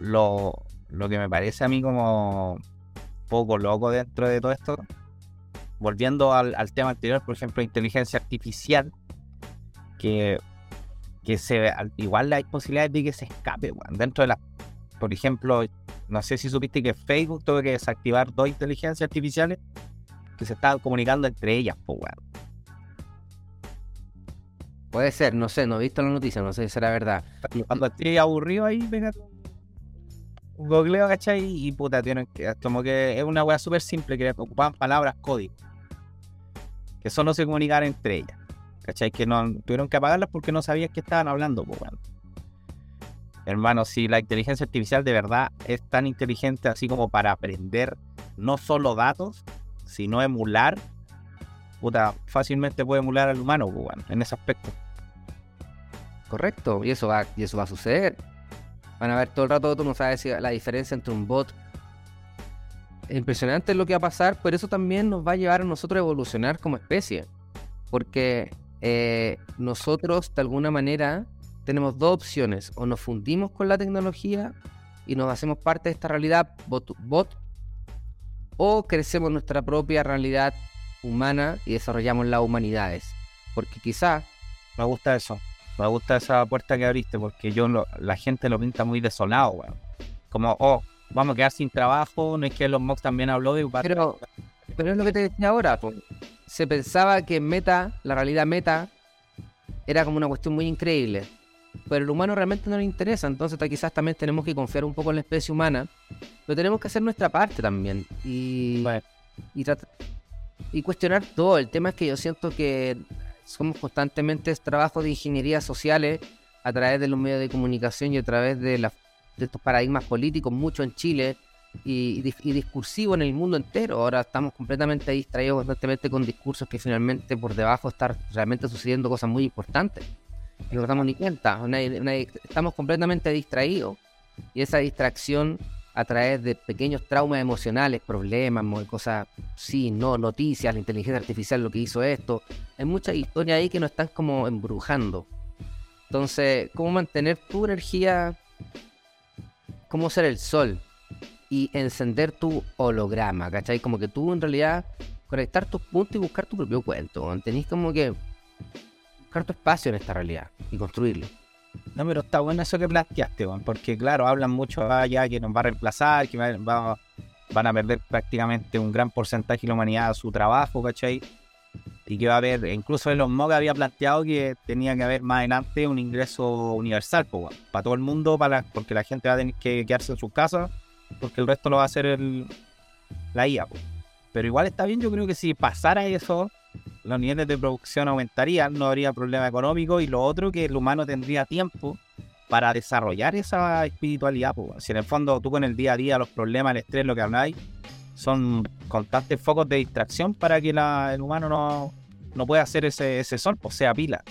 que me parece a mí como poco loco dentro de todo esto, volviendo al tema anterior, por ejemplo, inteligencia artificial, que igual hay posibilidades de que se escape, weón. Dentro de por ejemplo, no sé si supiste que Facebook tuvo que desactivar 2 inteligencias artificiales que se estaban comunicando entre ellas, pues, weón. Puede ser, no sé, no he visto la noticia, no sé si será verdad. Cuando esté aburrido ahí, venga, un googleo, ¿cachai? Y puta, tienen que, como que es una weá súper simple, que ocupaban palabras código, que solo se comunicaban entre ellas, ¿cachai? Que no tuvieron que apagarlas porque no sabían qué estaban hablando, pues, bueno. Hermano, si la inteligencia artificial de verdad es tan inteligente así como para aprender no solo datos, sino emular, fácilmente puede emular al humano, pues, bueno, en ese aspecto. Correcto, y eso va a suceder. Van a ver todo el rato, tú no sabes si la diferencia entre un bot. Es impresionante lo que va a pasar, pero eso también nos va a llevar a nosotros a evolucionar como especie. Porque nosotros, de alguna manera, tenemos 2 opciones. O nos fundimos con la tecnología y nos hacemos parte de esta realidad bot, o crecemos nuestra propia realidad humana y desarrollamos las humanidades. Porque quizá... Me gusta eso. Me gusta esa puerta que abriste, porque la gente lo pinta muy desolado, weón. Como, vamos a quedar sin trabajo, no es que Elon Musk también habló de... Pero es lo que te decía ahora, pues. Se pensaba que la realidad meta, era como una cuestión muy increíble. Pero el humano realmente no le interesa, entonces quizás también tenemos que confiar un poco en la especie humana, pero tenemos que hacer nuestra parte también. Y cuestionar todo. El tema es que yo siento que somos constantemente trabajos de ingeniería sociales a través de los medios de comunicación y a través de estos paradigmas políticos, mucho en Chile y discursivos en el mundo entero. Ahora estamos completamente distraídos constantemente con discursos que finalmente por debajo están realmente sucediendo cosas muy importantes y no nos damos ni cuenta. Estamos completamente distraídos, y esa distracción a través de pequeños traumas emocionales, problemas, cosas, sí, no, noticias, la inteligencia artificial, lo que hizo esto. Hay muchas historias ahí que nos están como embrujando. Entonces, ¿cómo mantener tu energía? ¿Cómo ser el sol? Y encender tu holograma, ¿cachai? Como que tú en realidad conectar tus puntos y buscar tu propio cuento. Tenés como que buscar tu espacio en esta realidad y construirlo. No, pero está bueno eso que planteaste, weón, porque claro, hablan mucho ya que nos va a reemplazar, que van a perder prácticamente un gran porcentaje de la humanidad a su trabajo, ¿cachai? Y que va a haber, incluso Elon Musk había planteado que tenía que haber más adelante un ingreso universal, pues, weón, para todo el mundo, porque la gente va a tener que quedarse en sus casas, porque el resto lo va a hacer la IA, pues. Pero igual está bien, yo creo que si pasara eso, los niveles de producción aumentarían, no habría problema económico, y lo otro, que el humano tendría tiempo para desarrollar esa espiritualidad, pues. Si en el fondo tú con el día a día, los problemas, el estrés, lo que habláis, son constantes focos de distracción para que el humano no pueda hacer ese sol, o sea, pila.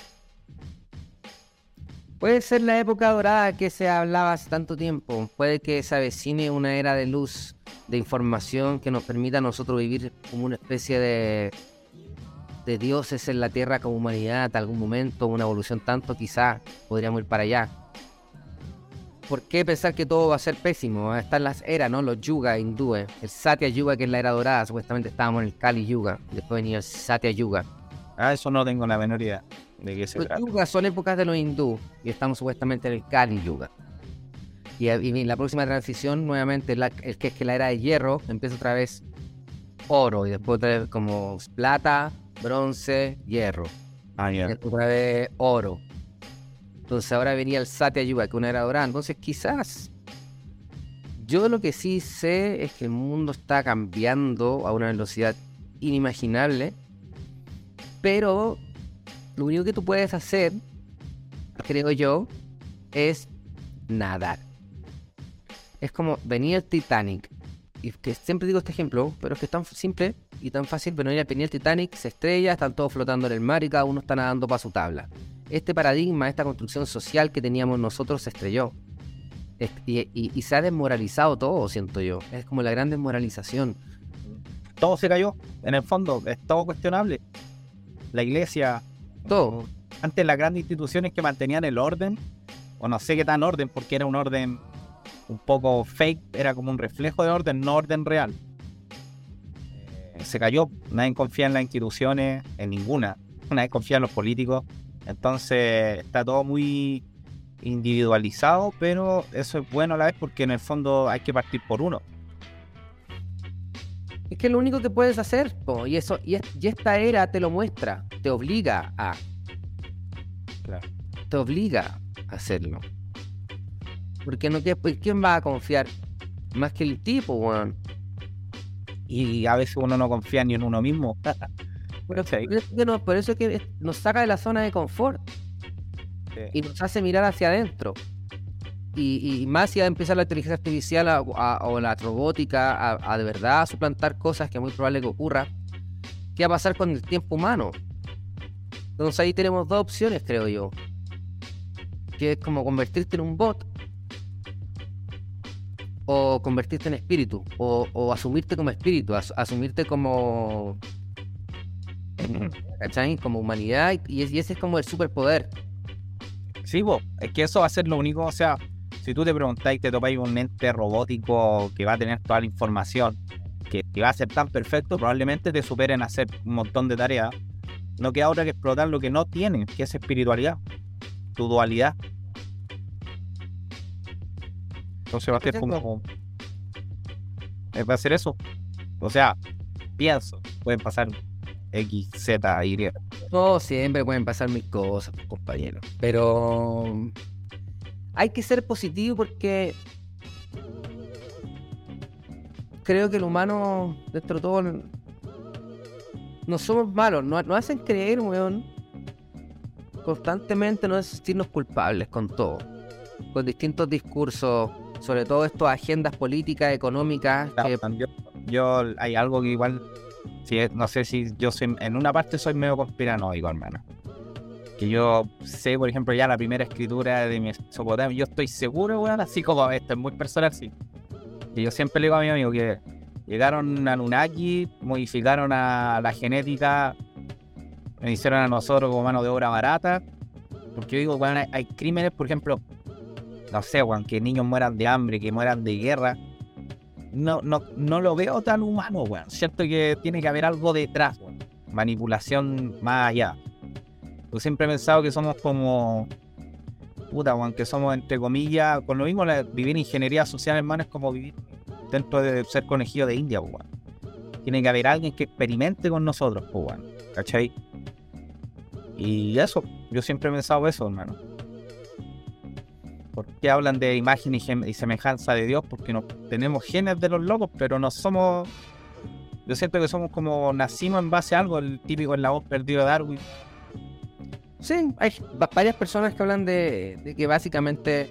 Puede ser la época dorada que se hablaba hace tanto tiempo. Puede que se avecine una era de luz, de información que nos permita a nosotros vivir como una especie de dioses en la Tierra como humanidad, algún momento, una evolución tanto, quizás podríamos ir para allá. ¿Por qué pensar que todo va a ser pésimo? Están las eras, ¿no? Los yuga hindúes. El Satya Yuga, que es la era dorada, supuestamente estábamos en el Kali Yuga. Después venía el Satya Yuga. Eso no tengo la menor idea de qué se Los trata. yugas son épocas de los hindú y estamos supuestamente en el Kali Yuga. Y la próxima transición, nuevamente, es que la era de hierro empieza otra vez oro y después otra vez como plata, bronce, hierro. Ya. Otra vez oro. Entonces ahora venía el Satya Yuga, que es una era dorada. Entonces quizás, yo lo que sí sé es que el mundo está cambiando a una velocidad inimaginable, pero lo único que tú puedes hacer, creo yo, es nadar. Es como venía el Titanic, y que siempre digo este ejemplo, pero es que es tan simple y tan fácil. Pero venía el Titanic, se estrella, están todos flotando en el mar y cada uno está nadando para su tabla. Este paradigma, esta construcción social que teníamos nosotros se estrelló. Y se ha desmoralizado todo, siento yo. Es como la gran desmoralización. Todo se cayó, en el fondo, es todo cuestionable. La iglesia, Todo. antes las grandes instituciones que mantenían el orden, o no sé qué tan orden, porque era un orden un poco fake, era como un reflejo de orden, no orden real. Se cayó, nadie confía en las instituciones, en ninguna, nadie confía en los políticos. Entonces está todo muy individualizado, pero eso es bueno a la vez porque en el fondo hay que partir por uno. Es que es lo único que puedes hacer, po, y esta era te lo muestra, te obliga a. Claro. Te obliga a hacerlo. Porque no ¿quién va a confiar? Más que el tipo, weón. Y a veces uno no confía ni en uno mismo. Por eso es que nos saca de la zona de confort. Sí. Y nos hace mirar hacia adentro. Y más si empieza la inteligencia artificial o la robótica a de verdad suplantar cosas que es muy probable que ocurra, ¿qué va a pasar con el tiempo humano? Entonces ahí tenemos dos opciones, creo yo. Que es como convertirte en un bot, o convertirte en espíritu, o asumirte como espíritu, asumirte como... ¿cachai? Como humanidad, y ese es como el superpoder. Sí, es que eso va a ser lo único, o sea, si tú te preguntáis, te topáis un ente robótico que va a tener toda la información, que va a ser tan perfecto, probablemente te superen a hacer un montón de tareas. No queda otra que explotar lo que no tiene, que es espiritualidad, tu dualidad. Entonces va a ser como... va a ser eso. O sea, pienso, pueden pasar X, Z, Y. No, siempre pueden pasar mil cosas, compañero. Pero hay que ser positivo porque creo que el humano, dentro de todo, no somos malos. Nos hacen creer, weón, constantemente no sentirnos culpables con todo. Con distintos discursos, sobre todo estas agendas políticas, económicas. Claro, que... yo hay algo que igual... Sí, no sé si yo soy, en una parte soy medio conspiranoico, hermano. Que yo sé, por ejemplo, ya la primera escritura de Mesopotamia, yo estoy seguro, weón, así como esto es muy personal, sí. Que yo siempre le digo a mi amigo que llegaron a Anunnaki, modificaron a la genética, me hicieron a nosotros como mano de obra barata. Porque yo digo, weón, hay crímenes, por ejemplo, no sé, weón, que niños mueran de hambre, que mueran de guerra. No lo veo tan humano, weón. Siento que tiene que haber algo detrás, weón. Manipulación más allá. Yo siempre he pensado que somos como puta, aunque somos entre comillas, con lo mismo vivir ingeniería social, hermano, es como vivir dentro de ser conejillo de India, pues, weón. Tiene que haber alguien que experimente con nosotros, pues, weón, ¿cachai? Y eso, yo siempre he pensado eso, hermano. ¿Por qué hablan de imagen y semejanza de Dios? Porque tenemos genes de los locos, pero no somos... Yo siento que somos como nacimos en base a algo, el típico eslabón perdido de Darwin. Sí, hay varias personas que hablan de que básicamente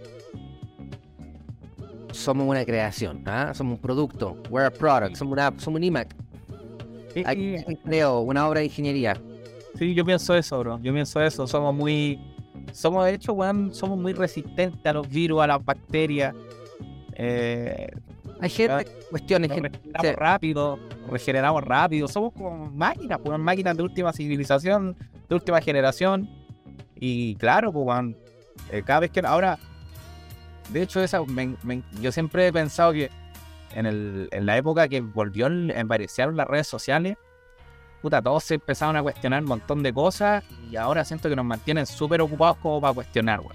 somos una creación, ¿ah? Somos un producto, we're a product, somos un iMac. Alguien creó una obra de ingeniería. Sí, yo pienso eso, bro. Yo pienso eso. De hecho, weón, somos muy resistentes a los virus, a las bacterias. Hay gente, cuestiones que regeneramos rápido. Somos como máquinas, pues, máquinas de última civilización, de última generación. Y claro, pues, weón, cada vez que ahora, de hecho, yo siempre he pensado que en la época que aparecieron las redes sociales, puta, todos se empezaron a cuestionar un montón de cosas y ahora siento que nos mantienen súper ocupados como para cuestionar, weón.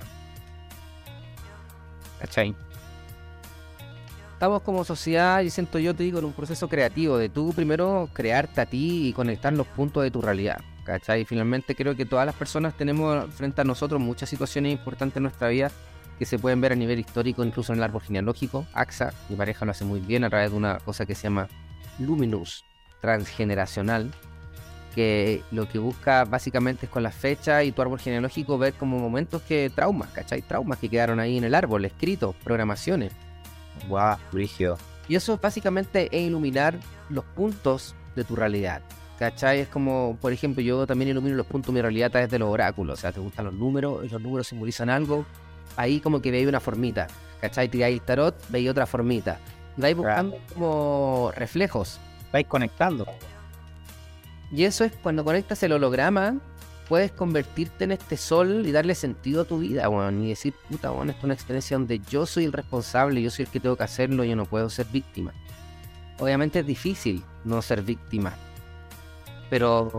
¿Cachai? Estamos como sociedad, y siento yo, te digo, en un proceso creativo de tú primero crearte a ti y conectar los puntos de tu realidad, ¿cachai? Finalmente creo que todas las personas tenemos frente a nosotros muchas situaciones importantes en nuestra vida que se pueden ver a nivel histórico, incluso en el árbol genealógico. AXA, mi pareja, lo hace muy bien a través de una cosa que se llama Luminous transgeneracional, que lo que busca básicamente es con la fecha y tu árbol genealógico ver como momentos traumas, ¿cachai? Traumas que quedaron ahí en el árbol, escritos, programaciones. Guau, rígido. Y eso básicamente es iluminar los puntos de tu realidad, ¿cachai? Es como, por ejemplo, yo también ilumino los puntos de mi realidad a través de los oráculos. O sea, te gustan los números, y los números simbolizan algo. Ahí como que veis una formita, ¿cachai? Tiráis el tarot, veis otra formita. Vais buscando como reflejos. Vais conectando. Y eso es cuando conectas el holograma, puedes convertirte en este sol y darle sentido a tu vida, weón. Y decir, puta, weón, esto es una experiencia donde yo soy el responsable, yo soy el que tengo que hacerlo, yo no puedo ser víctima. Obviamente es difícil no ser víctima. Pero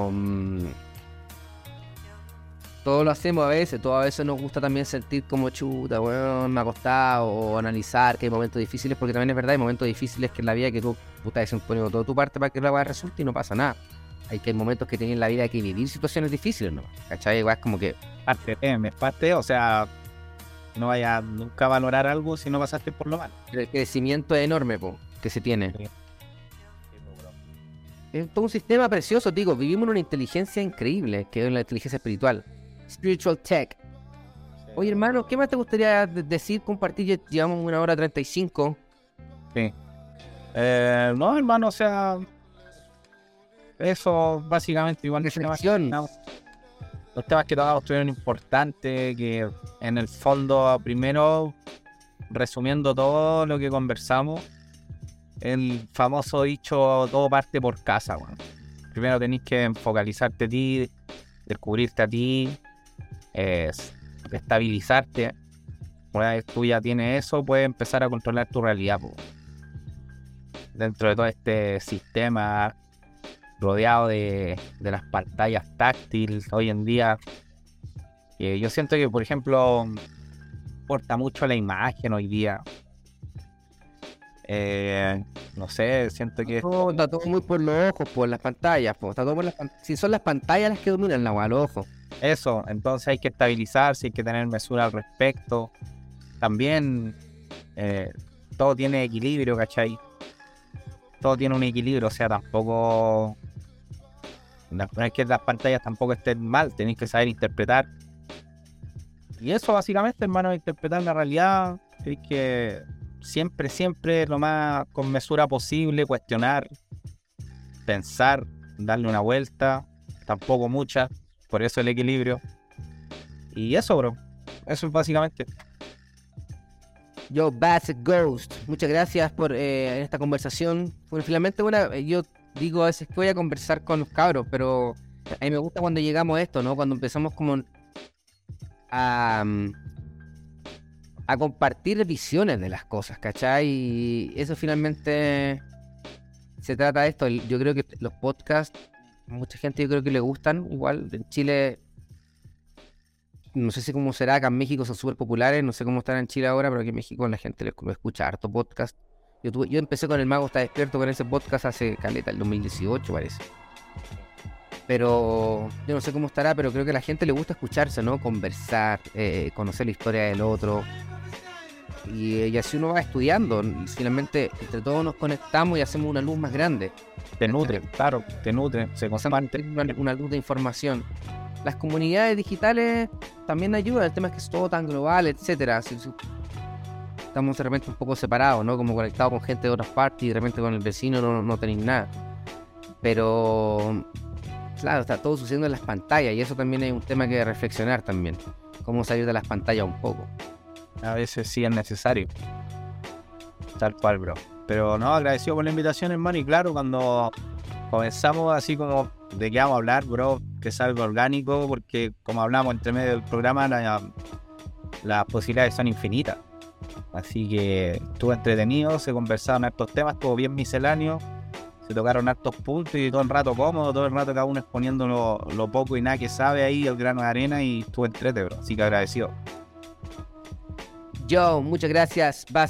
todos lo hacemos a veces, todos a veces nos gusta también sentir como chuta, weón, me ha costado, o analizar que hay momentos difíciles, porque también es verdad, hay momentos difíciles que en la vida que tú, puta, has poniendo toda tu parte para que la weá resulte y no pasa nada. Hay momentos que tienen en la vida que vivir situaciones difíciles, ¿no? ¿Cachai? Igual es como que... Parte, o sea, no vaya nunca a valorar algo si no pasaste por lo malo. El crecimiento es enorme, que se tiene. Sí. Es todo un sistema precioso, digo, vivimos en una inteligencia increíble, que es la inteligencia espiritual. Spiritual Tech. Oye, hermano, ¿qué más te gustaría decir, compartir? Ya llevamos 1:35. Sí. No, hermano, o sea... Eso, básicamente, igual reflexión. Los temas que tocamos estuvieron importantes, que en el fondo, primero, resumiendo todo lo que conversamos, el famoso dicho, todo parte por casa, bueno. Primero tenés que focalizarte a ti, descubrirte a ti, estabilizarte. Una vez tú ya tienes eso, puedes empezar a controlar tu realidad, pues. Dentro de todo este sistema rodeado de las pantallas táctiles hoy en día, yo siento que, por ejemplo, importa mucho la imagen hoy día. No sé, siento que está todo muy por los ojos, por las pantallas, está todo por si son las pantallas las que dominan la los ojos. Eso, entonces hay que estabilizarse, hay que tener mesura al respecto. También todo tiene equilibrio, ¿cachai? Todo tiene un equilibrio, o sea, tampoco... No es que las pantallas tampoco estén mal, tenéis que saber interpretar. Y eso básicamente, hermano, interpretar la realidad. Tenéis que siempre lo más con mesura posible, cuestionar, pensar, darle una vuelta, tampoco mucha, por eso el equilibrio. Y eso, bro, eso es básicamente. Yo, Basset Ghost, muchas gracias por esta conversación. Bueno, finalmente, yo digo a veces que voy a conversar con los cabros, pero a mí me gusta cuando llegamos a esto, ¿no? Cuando empezamos como a compartir visiones de las cosas, ¿cachai? Y eso finalmente se trata de esto. Yo creo que los podcasts, mucha gente yo creo que le gustan. Igual en Chile no sé si cómo será, acá en México son súper populares, no sé cómo estará en Chile ahora, pero aquí en México la gente lo escucha harto podcast. Yo empecé con El Mago Está Despierto con ese podcast hace caleta, el 2018 parece. Pero yo no sé cómo estará, pero creo que a la gente le gusta escucharse, ¿no? Conversar, conocer la historia del otro. Y así uno va estudiando. Y finalmente, entre todos nos conectamos y hacemos una luz más grande. Te nutre, claro, te nutre, se comparte. Una luz de información. Las comunidades digitales también ayudan. El tema es que es todo tan global, etcétera. Estamos de repente un poco separados, ¿no? Como conectados con gente de otras partes y de repente con el vecino no tenéis nada. Pero claro, está todo sucediendo en las pantallas y eso también es un tema que reflexionar también. Cómo salir de las pantallas un poco. A veces sí es necesario. Tal cual, bro. Pero no, agradecido por la invitación, hermano. Y claro, cuando comenzamos así como de qué vamos a hablar, bro, que es algo orgánico, porque como hablamos entre medio del programa, las posibilidades son infinitas. Así que estuvo entretenido, se conversaron estos temas, estuvo bien misceláneo. Se tocaron hartos puntos y todo el rato cómodo, todo el rato cada uno exponiendo lo poco y nada que sabe ahí, el grano de arena, y estuvo entrete, bro. Así que agradecido. Yo, muchas gracias, Bas.